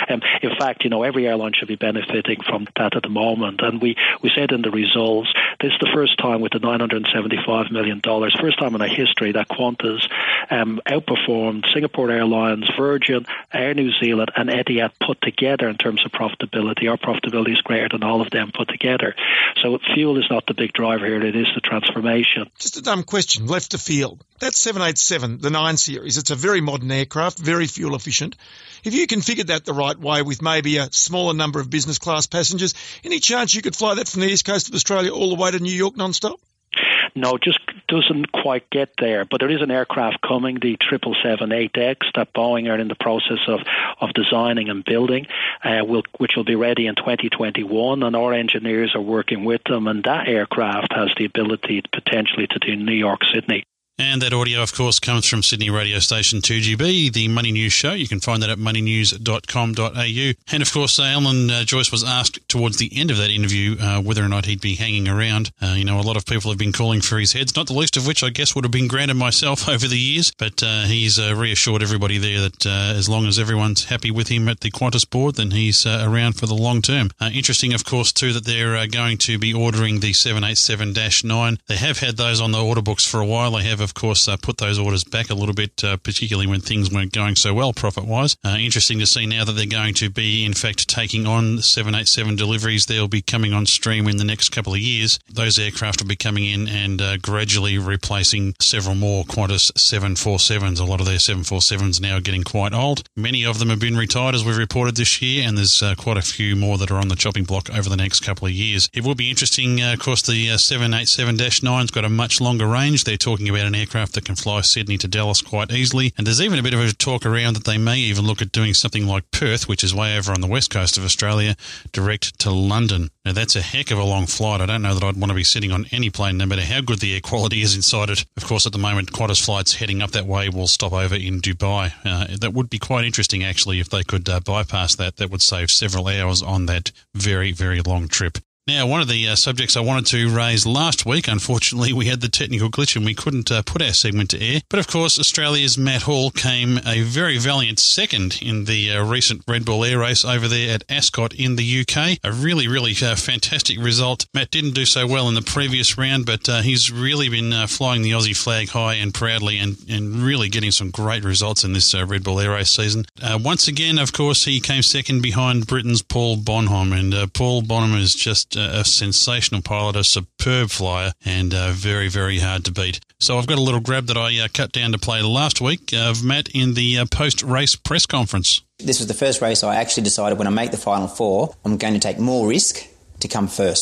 In fact, every airline should be benefiting from that at the moment. And we said in the results, this is the first time with the $975 million, first time in our history that Qantas outperformed Singapore Airlines, Virgin, Air New Zealand and Etihad put together in terms of profitability. Our profitability is greater than all of them put together. So fuel is not the big driver here. It is the transformation. Just a dumb question, left of field. That 787, the 9 series, it's a very modern aircraft, very fuel efficient. If you configured that the right way with maybe a smaller number of business class passengers, any chance you could fly that from the east coast of Australia all the way to New York non-stop? No, just doesn't quite get there. But there is an aircraft coming, the 777-8X, that Boeing are in the process of designing and building, which will be ready in 2021. And our engineers are working with them. And that aircraft has the ability potentially to do New York, Sydney. And that audio, of course, comes from Sydney radio station 2GB, the Money News Show. You can find that at moneynews.com.au. And, of course, Alan Joyce was asked towards the end of that interview whether or not he'd be hanging around. A lot of people have been calling for his heads, not the least of which I guess would have been granted myself over the years. But he's reassured everybody there that as long as everyone's happy with him at the Qantas board, then he's around for the long term. Interesting, of course, too, that they're going to be ordering the 787-9. They have had those on the order books for a while. They have, of course, put those orders back a little bit, particularly when things weren't going so well profit-wise. Interesting to see now that they're going to be, in fact, taking on 787 deliveries. They'll be coming on stream in the next couple of years. Those aircraft will be coming in and gradually replacing several more Qantas 747s. A lot of their 747s now are getting quite old. Many of them have been retired, as we've reported this year, and there's quite a few more that are on the chopping block over the next couple of years. It will be interesting. Of course, the 787-9's got a much longer range. They're talking about an aircraft that can fly Sydney to Dallas quite easily. And there's even a bit of a talk around that they may even look at doing something like Perth, which is way over on the west coast of Australia, direct to London. Now, that's a heck of a long flight. I don't know that I'd want to be sitting on any plane, no matter how good the air quality is inside it. Of course, at the moment, Qantas flights heading up that way will stop over in Dubai. That would be quite interesting, actually, if they could bypass that. That would save several hours on that very, very long trip. Now, one of the subjects I wanted to raise last week, unfortunately, we had the technical glitch and we couldn't put our segment to air. But, of course, Australia's Matt Hall came a very valiant second in the recent Red Bull Air Race over there at Ascot in the UK. A really, really fantastic result. Matt didn't do so well in the previous round, but he's really been flying the Aussie flag high and proudly and really getting some great results in this Red Bull Air Race season. Once again, of course, he came second behind Britain's Paul Bonhomme, and Paul Bonhomme is just a sensational pilot, a superb flyer, and very, very hard to beat. So I've got a little grab that I cut down to play last week of Matt in the post-race press conference. This was the first race I actually decided when I make the final four, I'm going to take more risk to come first.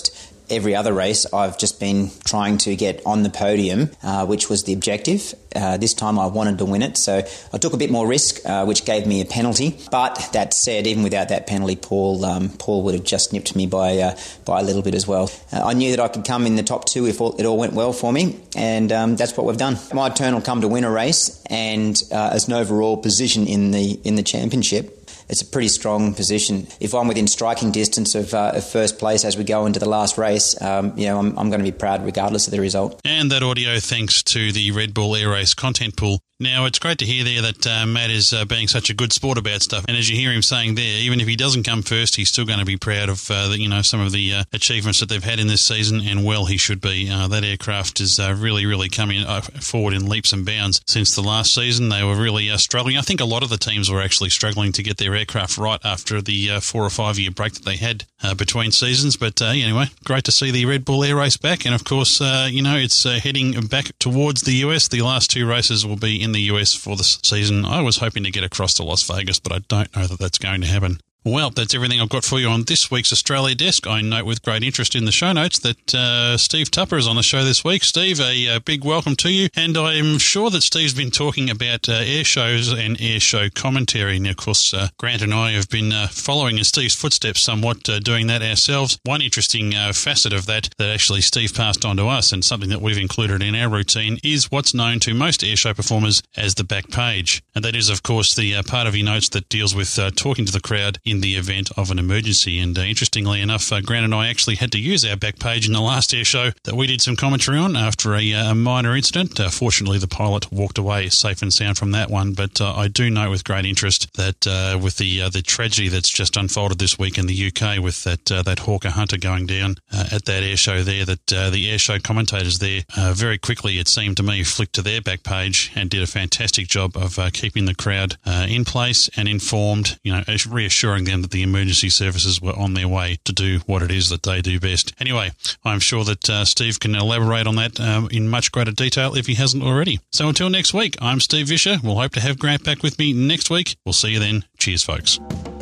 every other race, I've just been trying to get on the podium, which was the objective. This time I wanted to win it, so I took a bit more risk, which gave me a penalty. But that said, even without that penalty, Paul would have just nipped me by a little bit as well. I knew that I could come in the top two if it all went well for me, and that's what we've done. My turn will come to win a race, and as an overall position in the championship, it's a pretty strong position. If I'm within striking distance of first place as we go into the last race, I'm going to be proud regardless of the result. And that audio thanks to the Red Bull Air Race content pool. Now, it's great to hear there that Matt is being such a good sport about stuff. And as you hear him saying there, even if he doesn't come first, he's still going to be proud of some of the achievements that they've had in this season, and well, he should be. That aircraft is really, really coming forward in leaps and bounds since the last season. They were really struggling. I think a lot of the teams were actually struggling to get their aircraft right after the 4 or 5 year break that they had between seasons. But anyway, great to see the Red Bull Air Race back. And of course, it's heading back towards the US. The last 2 races will be in the US for this season. I was hoping to get across to Las Vegas, but I don't know that that's going to happen. Well, that's everything I've got for you on this week's Australia Desk. I note with great interest in the show notes that Steve Tupper is on the show this week. Steve, a big welcome to you. And I'm sure that Steve's been talking about air shows and air show commentary. Now, of course, Grant and I have been following in Steve's footsteps somewhat, doing that ourselves. One interesting facet of that actually Steve passed on to us, and something that we've included in our routine, is what's known to most air show performers as the back page. And that is, of course, the part of your notes that deals with talking to the crowd in the event of an emergency. And interestingly enough, Grant and I actually had to use our back page in the last air show that we did some commentary on after a minor incident. Fortunately, the pilot walked away safe and sound from that one. But I do note with great interest that with the tragedy that's just unfolded this week in the UK with that Hawker Hunter going down at that air show there, that the air show commentators there very quickly, it seemed to me, flicked to their back page and did a fantastic job of keeping the crowd in place and informed, reassuring them that the emergency services were on their way to do what it is that they do best. Anyway, I'm sure that Steve can elaborate on that in much greater detail if he hasn't already. So until next week, I'm Steve Visscher. We'll hope to have Grant back with me next week. We'll see you then. Cheers, folks.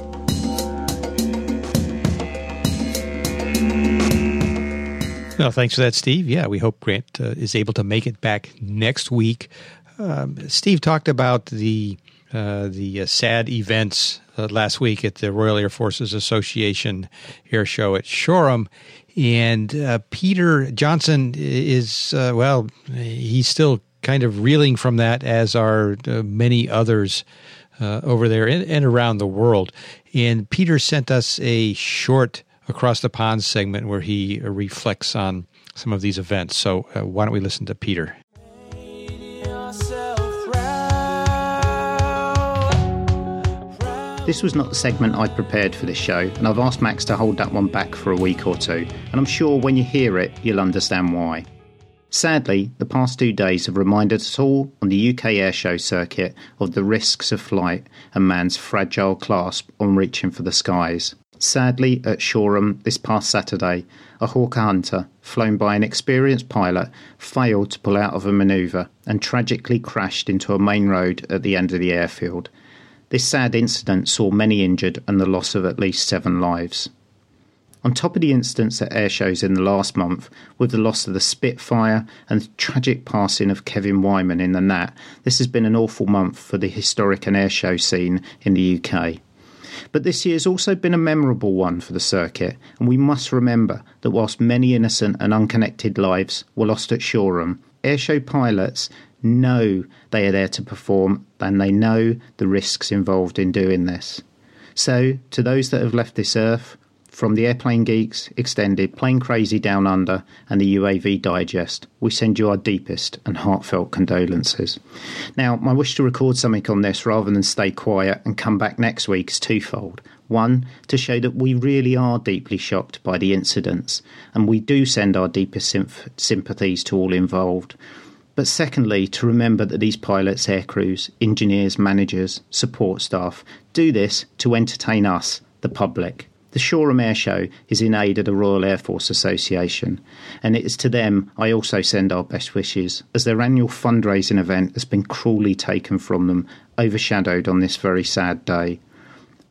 Well, thanks for that, Steve. Yeah, we hope Grant is able to make it back next week. Steve talked about the sad events last week at the Royal Air Forces Association Air Show at Shoreham. And Peter Johnson is, he's still kind of reeling from that, as are many others over there and around the world. And Peter sent us a short Across the Pond segment where he reflects on some of these events. So why don't we listen to Peter? This was not the segment I'd prepared for this show, and I've asked Max to hold that one back for a week or two, and I'm sure when you hear it, you'll understand why. Sadly, the past 2 days have reminded us all on the UK airshow circuit of the risks of flight and man's fragile clasp on reaching for the skies. Sadly, at Shoreham this past Saturday, a Hawker Hunter, flown by an experienced pilot, failed to pull out of a manoeuvre and tragically crashed into a main road at the end of the airfield. This sad incident saw many injured and the loss of at least 7 lives. On top of the incidents at airshows in the last month, with the loss of the Spitfire and the tragic passing of Kevin Wyman in the Nat, this has been an awful month for the historic and airshow scene in the UK. But this year has also been a memorable one for the circuit, and we must remember that whilst many innocent and unconnected lives were lost at Shoreham, airshow pilots know they are there to perform, and they know the risks involved in doing this. So, to those that have left this earth, from the Airplane Geeks, Extended, Plane Crazy Down Under and the UAV Digest, we send you our deepest and heartfelt condolences. Now, my wish to record something on this rather than stay quiet and come back next week is twofold. One, to show that we really are deeply shocked by the incidents, and we do send our deepest sympathies to all involved. But secondly, to remember that these pilots, aircrews, engineers, managers, support staff do this to entertain us, the public. The Shoreham Air Show is in aid of the Royal Air Force Association, and it is to them I also send our best wishes, as their annual fundraising event has been cruelly taken from them, overshadowed on this very sad day.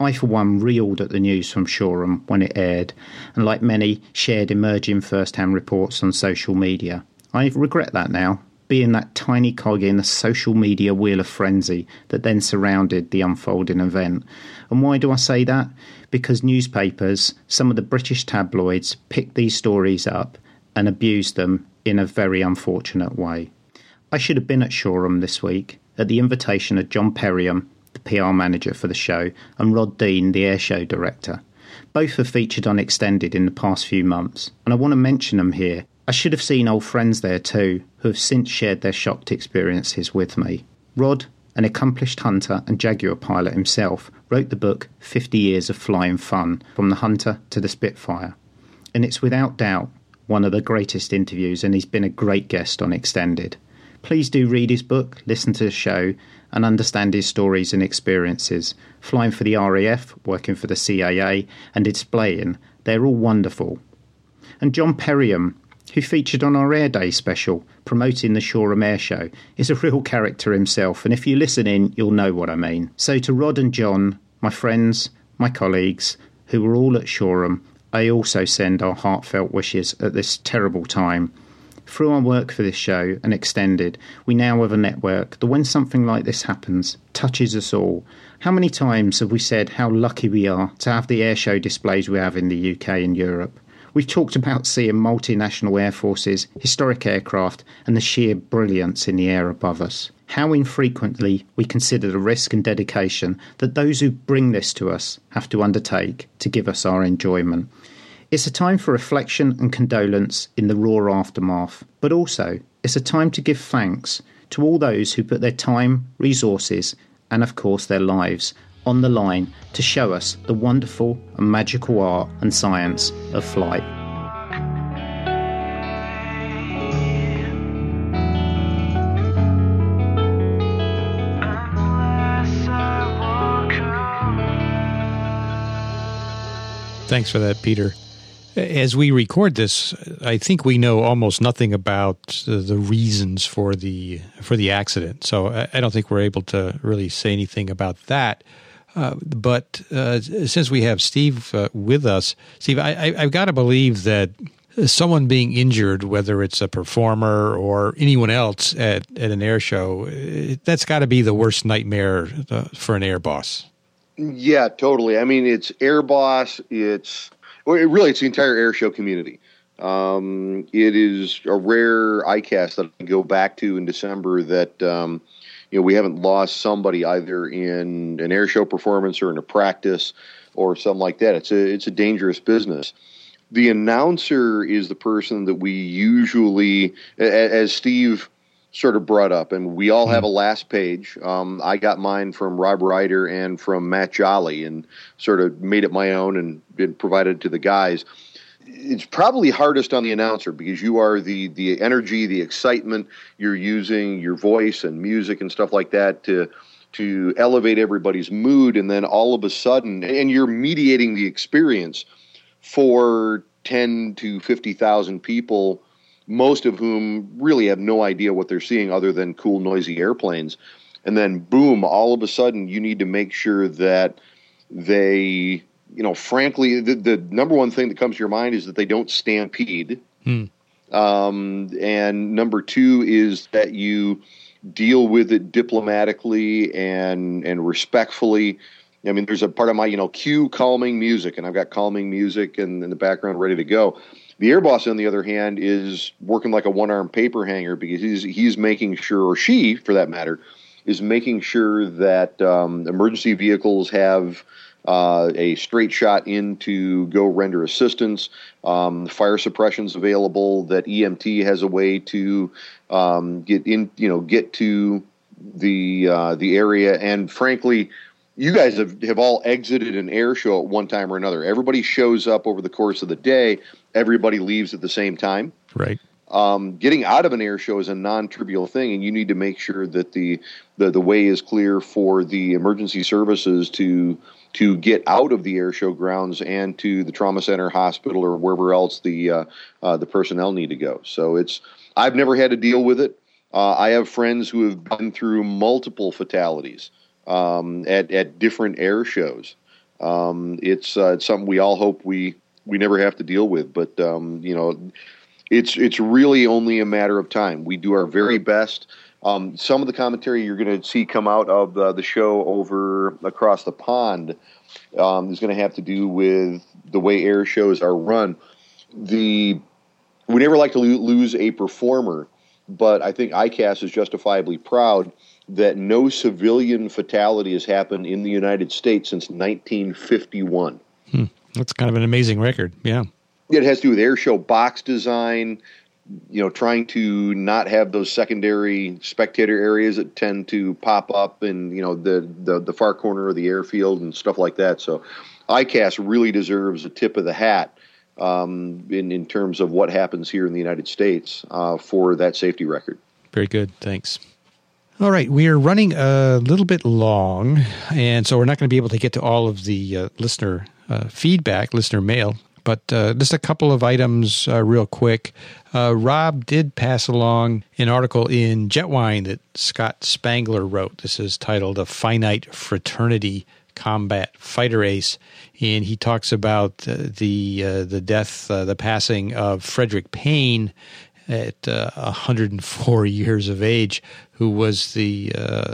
I, for one, reeled at the news from Shoreham when it aired, and like many, shared emerging first-hand reports on social media. I regret that now, being that tiny cog in the social media wheel of frenzy that then surrounded the unfolding event. And why do I say that? Because newspapers, some of the British tabloids, picked these stories up and abused them in a very unfortunate way. I should have been at Shoreham this week at the invitation of John Perriam, the PR manager for the show, and Rod Dean, the airshow director. Both have featured on Extended in the past few months, and I want to mention them here. I should have seen old friends there too, who have since shared their shocked experiences with me. Rod, an accomplished hunter and Jaguar pilot himself, wrote the book 50 Years of Flying Fun, From the Hunter to the Spitfire. And it's without doubt one of the greatest interviews, and he's been a great guest on Extended. Please do read his book, listen to the show, and understand his stories and experiences. Flying for the RAF, working for the CAA, and displaying, they're all wonderful. And John Perriam, who featured on our Air Day special, promoting the Shoreham Air Show, is a real character himself, and if you listen in, you'll know what I mean. So to Rod and John, my friends, my colleagues, who were all at Shoreham, I also send our heartfelt wishes at this terrible time. Through our work for this show and Extended, we now have a network that when something like this happens, touches us all. How many times have we said how lucky we are to have the airshow displays we have in the UK and Europe? We've talked about seeing multinational air forces, historic aircraft, and the sheer brilliance in the air above us. How infrequently we consider the risk and dedication that those who bring this to us have to undertake to give us our enjoyment. It's a time for reflection and condolence in the raw aftermath, but also it's a time to give thanks to all those who put their time, resources, and of course their lives on the line to show us the wonderful and magical art and science of flight. Thanks for that, Peter. As we record this, I think we know almost nothing about the reasons for the accident. So I don't think we're able to really say anything about that. But since we have Steve with us, Steve, I've got to believe that someone being injured, whether it's a performer or anyone else at an air show, that's got to be the worst nightmare for an air boss. Yeah, totally. I mean, it's air boss. It's the entire air show community. It is a rare ICAST that I can go back to in December that we haven't lost somebody either in an air show performance or in a practice or something like that. It's a dangerous business. The announcer is the person that we usually, as Steve sort of brought up, and we all have a last page. I got mine from Rob Ryder and from Matt Jolly and sort of made it my own and been provided to the guys. It's probably hardest on the announcer because you are the energy, the excitement. You're using your voice and music and stuff like that to elevate everybody's mood, and then all of a sudden, and you're mediating the experience for 10 to 50,000 people, most of whom really have no idea what they're seeing other than cool, noisy airplanes. And then, boom, all of a sudden you need to make sure that they, frankly, the number one thing that comes to your mind is that they don't stampede. And number two is that you deal with it diplomatically and respectfully. I mean, there's a part of my, cue calming music, and I've got calming music in the background ready to go. The air boss, on the other hand, is working like a one-armed paper hanger because he's making sure, or she, for that matter, is making sure that emergency vehicles have a straight shot in to go render assistance. Fire suppression's available. That EMT has a way to get to the area. And frankly, you guys have all exited an air show at one time or another. Everybody shows up over the course of the day. Everybody leaves at the same time. Right. Getting out of an air show is a non-trivial thing, and you need to make sure that the way is clear for the emergency services to get out of the air show grounds and to the trauma center, hospital, or wherever else the personnel need to go. So I've never had to deal with it. I have friends who have been through multiple fatalities at different air shows. It's something we all hope we never have to deal with. But it's really only a matter of time. We do our very best. Some of the commentary you're going to see come out of the show over across the pond is going to have to do with the way air shows are run. We never like to lose a performer, but I think ICAS is justifiably proud that no civilian fatality has happened in the United States since 1951. That's kind of an amazing record, yeah. It has to do with air show box design, trying to not have those secondary spectator areas that tend to pop up in, the far corner of the airfield and stuff like that. So ICAS really deserves a tip of the hat in terms of what happens here in the United States for that safety record. Very good. Thanks. All right. We are running a little bit long, and so we're not going to be able to get to all of the listener feedback, listener mail, but just a couple of items real quick. Rob did pass along an article in Jetwine that Scott Spangler wrote. This is titled A Finite Fraternity Combat Fighter Ace, and he talks about the death, the passing of Frederick Payne at 104 years of age, who was the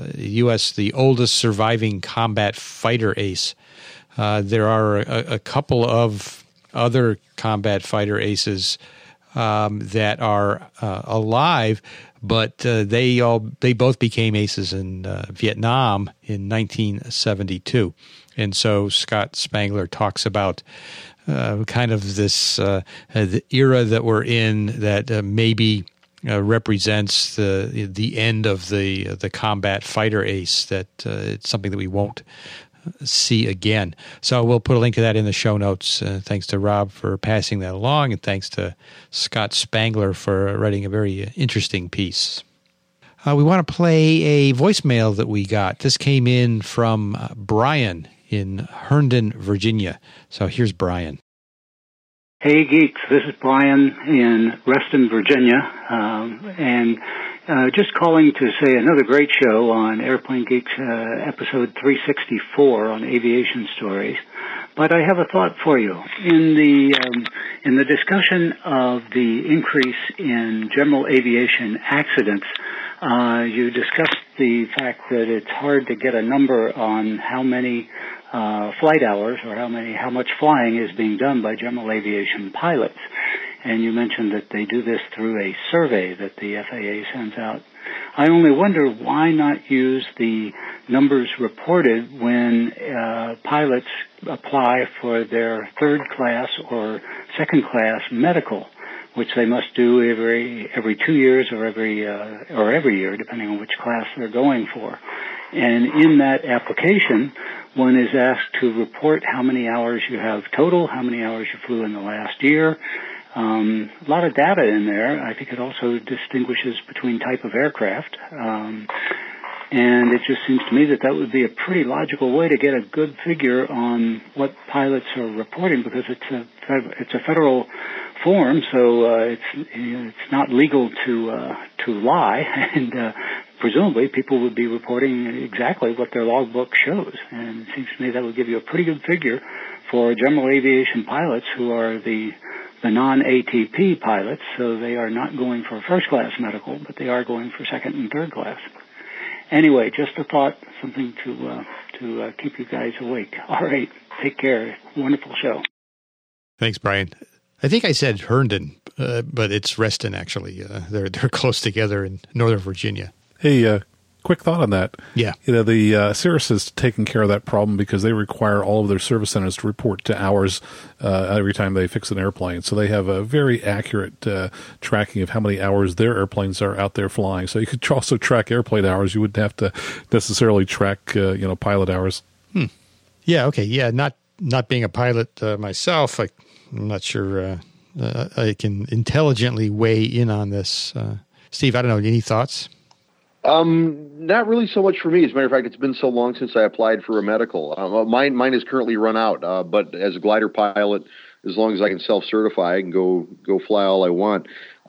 oldest surviving combat fighter ace. There are a couple of other combat fighter aces that are alive, but they both became aces in Vietnam in 1972. And so Scott Spangler talks about kind of this the era that we're in that maybe represents the end of the combat fighter ace, that it's something that we won't see again. So we'll put a link to that in the show notes. Thanks to Rob for passing that along, and thanks to Scott Spangler for writing a very interesting piece. We want to play a voicemail that we got. This came in from Brian in Herndon, Virginia. So here's Brian. Hey, geeks. This is Brian in Reston, Virginia, and just calling to say another great show on Airplane Geeks, episode 364 on aviation stories. But I have a thought for you. In the discussion of the increase in general aviation accidents, you discussed the fact that it's hard to get a number on how many flight hours or how much flying is being done by general aviation pilots. And you mentioned that they do this through a survey that the FAA sends out. I only wonder why not use the numbers reported when pilots apply for their third class or second class medical, which they must do every 2 years or every year, depending on which class they're going for. And in that application, one is asked to report how many hours you have total, how many hours you flew in the last year. A lot of data in there. I think it also distinguishes between type of aircraft. And it just seems to me that would be a pretty logical way to get a good figure on what pilots are reporting, because it's a federal form, so it's not legal to lie, and presumably people would be reporting exactly what their logbook shows. And it seems to me that would give you a pretty good figure for general aviation pilots who are the non-ATP pilots, so they are not going for first-class medical, but they are going for second and third class. Anyway, just a thought, something to keep you guys awake. All right, take care. Wonderful show. Thanks, Brian. I think I said Herndon, but it's Reston, actually. They're close together in Northern Virginia. Hey, quick thought on that. Yeah. The Cirrus is taking care of that problem because they require all of their service centers to report to hours every time they fix an airplane. So they have a very accurate tracking of how many hours their airplanes are out there flying. So you could also track airplane hours. You wouldn't have to necessarily track, pilot hours. Yeah. Okay. Yeah. Not being a pilot myself, I'm not sure I can intelligently weigh in on this. Steve, I don't know. Any thoughts? Not really so much for me. As a matter of fact, it's been so long since I applied for a medical. Mine is currently run out, but as a glider pilot, as long as I can self-certify, I can go fly all I want.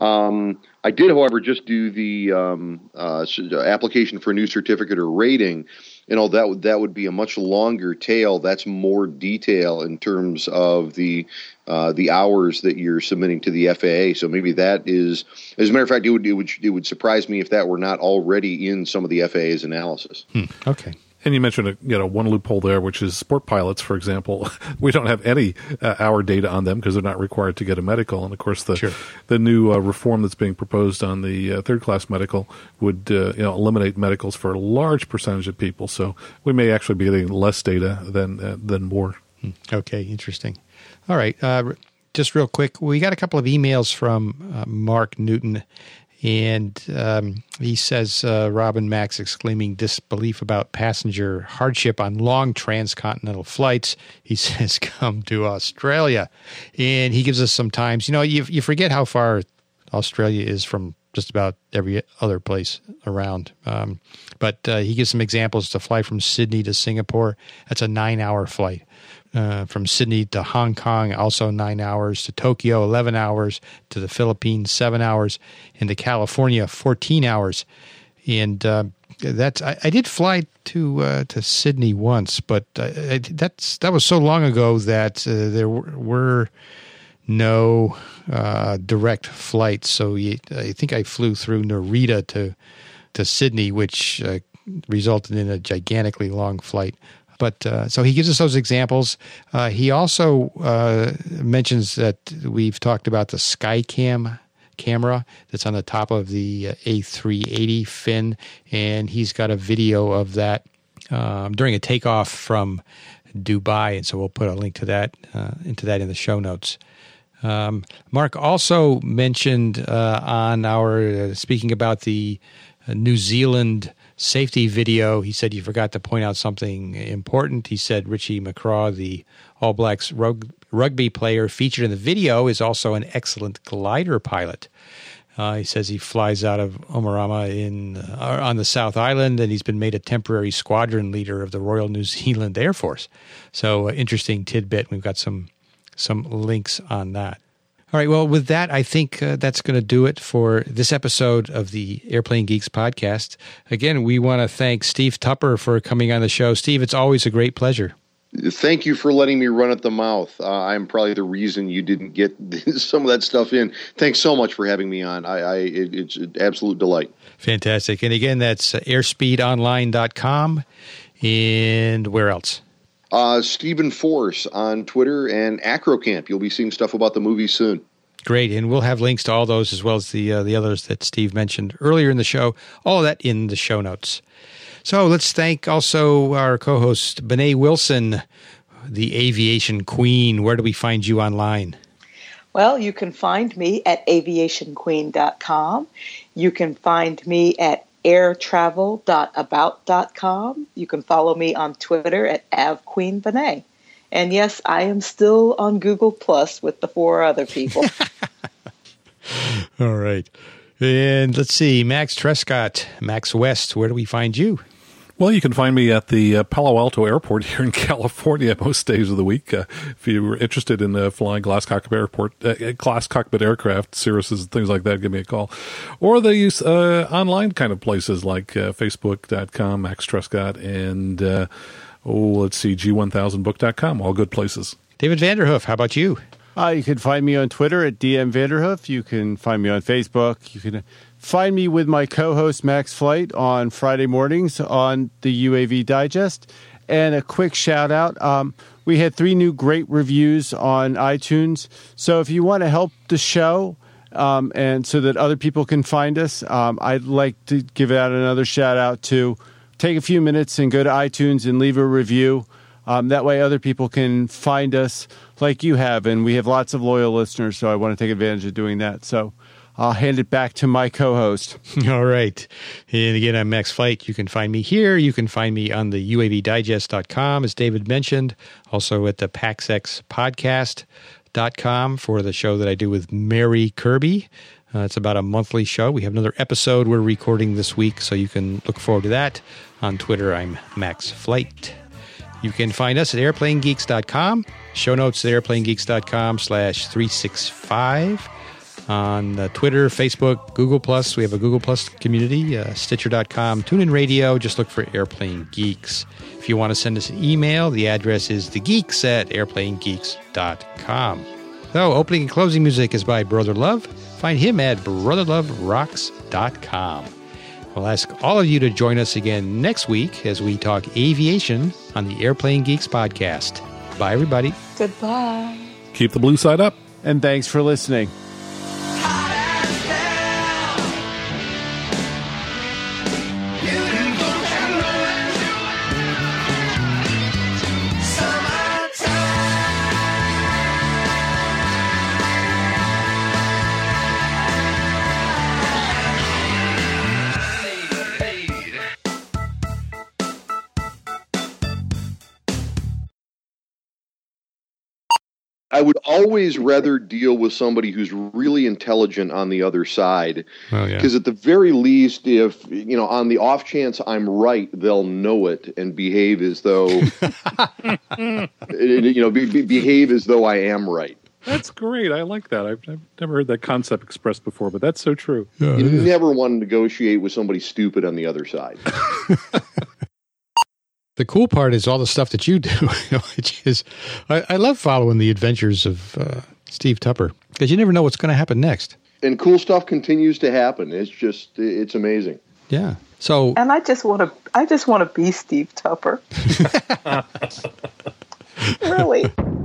I did, however, just do the application for a new certificate or rating, that would be a much longer tail. That's more detail in terms of the hours that you're submitting to the FAA. So maybe that is, as a matter of fact, it would surprise me if that were not already in some of the FAA's analysis. Okay. And you mentioned one loophole there, which is sport pilots, for example. We don't have any hour data on them because they're not required to get a medical. And of course, the new reform that's being proposed on the third class medical would eliminate medicals for a large percentage of people. So we may actually be getting less data than more. Okay, interesting. All right, just real quick, we got a couple of emails from Mark Newton. And he says, Rob and Max exclaiming disbelief about passenger hardship on long transcontinental flights. He says, come to Australia. And he gives us some times. You forget how far Australia is from just about every other place around. But he gives some examples to fly from Sydney to Singapore. That's a 9-hour flight. From Sydney to Hong Kong, also 9 hours, to Tokyo, 11 hours, to the Philippines, 7 hours, and to California, 14 hours. And I did fly to Sydney once, but that was so long ago that there were no direct flights. So I think I flew through Narita to Sydney, which resulted in a gigantically long flight. But so he gives us those examples. He also mentions that we've talked about the Skycam camera that's on the top of the A380 fin, and he's got a video of that during a takeoff from Dubai, and so we'll put a link to that in the show notes. Mark also mentioned on our speaking about the New Zealand safety video, he said you forgot to point out something important. He said Richie McCraw, the All Blacks rugby player featured in the video, is also an excellent glider pilot. He says he flies out of Omarama on the South Island, and he's been made a temporary squadron leader of the Royal New Zealand Air Force. So interesting tidbit. We've got some links on that. All right, well, with that, I think that's going to do it for this episode of the Airplane Geeks podcast. Again, we want to thank Steve Tupper for coming on the show. Steve, it's always a great pleasure. Thank you for letting me run at the mouth. I'm probably the reason you didn't get some of that stuff in. Thanks so much for having me on. It's an absolute delight. Fantastic. And again, that's airspeedonline.com. And where else? Stephen Force on Twitter, and Acrocamp. You'll be seeing stuff about the movie soon. Great, and we'll have links to all those as well as the others that Steve mentioned earlier in the show. All of that in the show notes. So let's thank also our co-host, Bené Wilson, the aviation queen. Where do we find you online? Well, you can find me at aviationqueen.com. You can find me at airtravel.about.com. You can follow me on Twitter at avqueenbenet. And yes, I am still on Google Plus with the 4 other people. All right. And let's see, Max Trescott, Max West, where do we find you? Well, you can find me at the Palo Alto Airport here in California most days of the week. If you were interested in flying glass cockpit aircraft, Cirruses, things like that, give me a call. Or they use online kind of places like Facebook.com, Max Trescott, and G1000book.com, all good places. David Vanderhoof, how about you? You can find me on Twitter at DM Vanderhoof. You can find me on Facebook. You can find me with my co-host Max Flight on Friday mornings on the UAV Digest. And a quick shout out. We had 3 new great reviews on iTunes. So if you want to help the show and so that other people can find us, I'd like to give out another shout out to take a few minutes and go to iTunes and leave a review. That way other people can find us like you have. And we have lots of loyal listeners, so I want to take advantage of doing that. So I'll hand it back to my co-host. All right. And again, I'm Max Flight. You can find me here. You can find me on the UAVdigest.com, as David mentioned. Also at the PaxXPodcast.com for the show that I do with Mary Kirby. It's about a monthly show. We have another episode we're recording this week, so you can look forward to that. On Twitter, I'm Max Flight. You can find us at airplanegeeks.com. Show notes at airplanegeeks.com/365. on Twitter, Facebook, Google+. We have a Google+ community, Stitcher.com, TuneIn Radio. Just look for Airplane Geeks. If you want to send us an email, the address is thegeeks@airplanegeeks.com. So, opening and closing music is by Brother Love. Find him at brotherloverocks.com. We'll ask all of you to join us again next week as we talk aviation on the Airplane Geeks podcast. Bye, everybody. Goodbye. Keep the blue side up. And thanks for listening. I would always rather deal with somebody who's really intelligent on the other side. Because at the very least, if, on the off chance I'm right, they'll know it and behave as though, behave as though I am right. That's great. I like that. I've never heard that concept expressed before, but that's so true. Yeah, you never want to negotiate with somebody stupid on the other side. The cool part is all the stuff that you do, which is, I love following the adventures of Steve Tupper, because you never know what's going to happen next. And cool stuff continues to happen. It's amazing. Yeah. So, and I just want to be Steve Tupper. Really.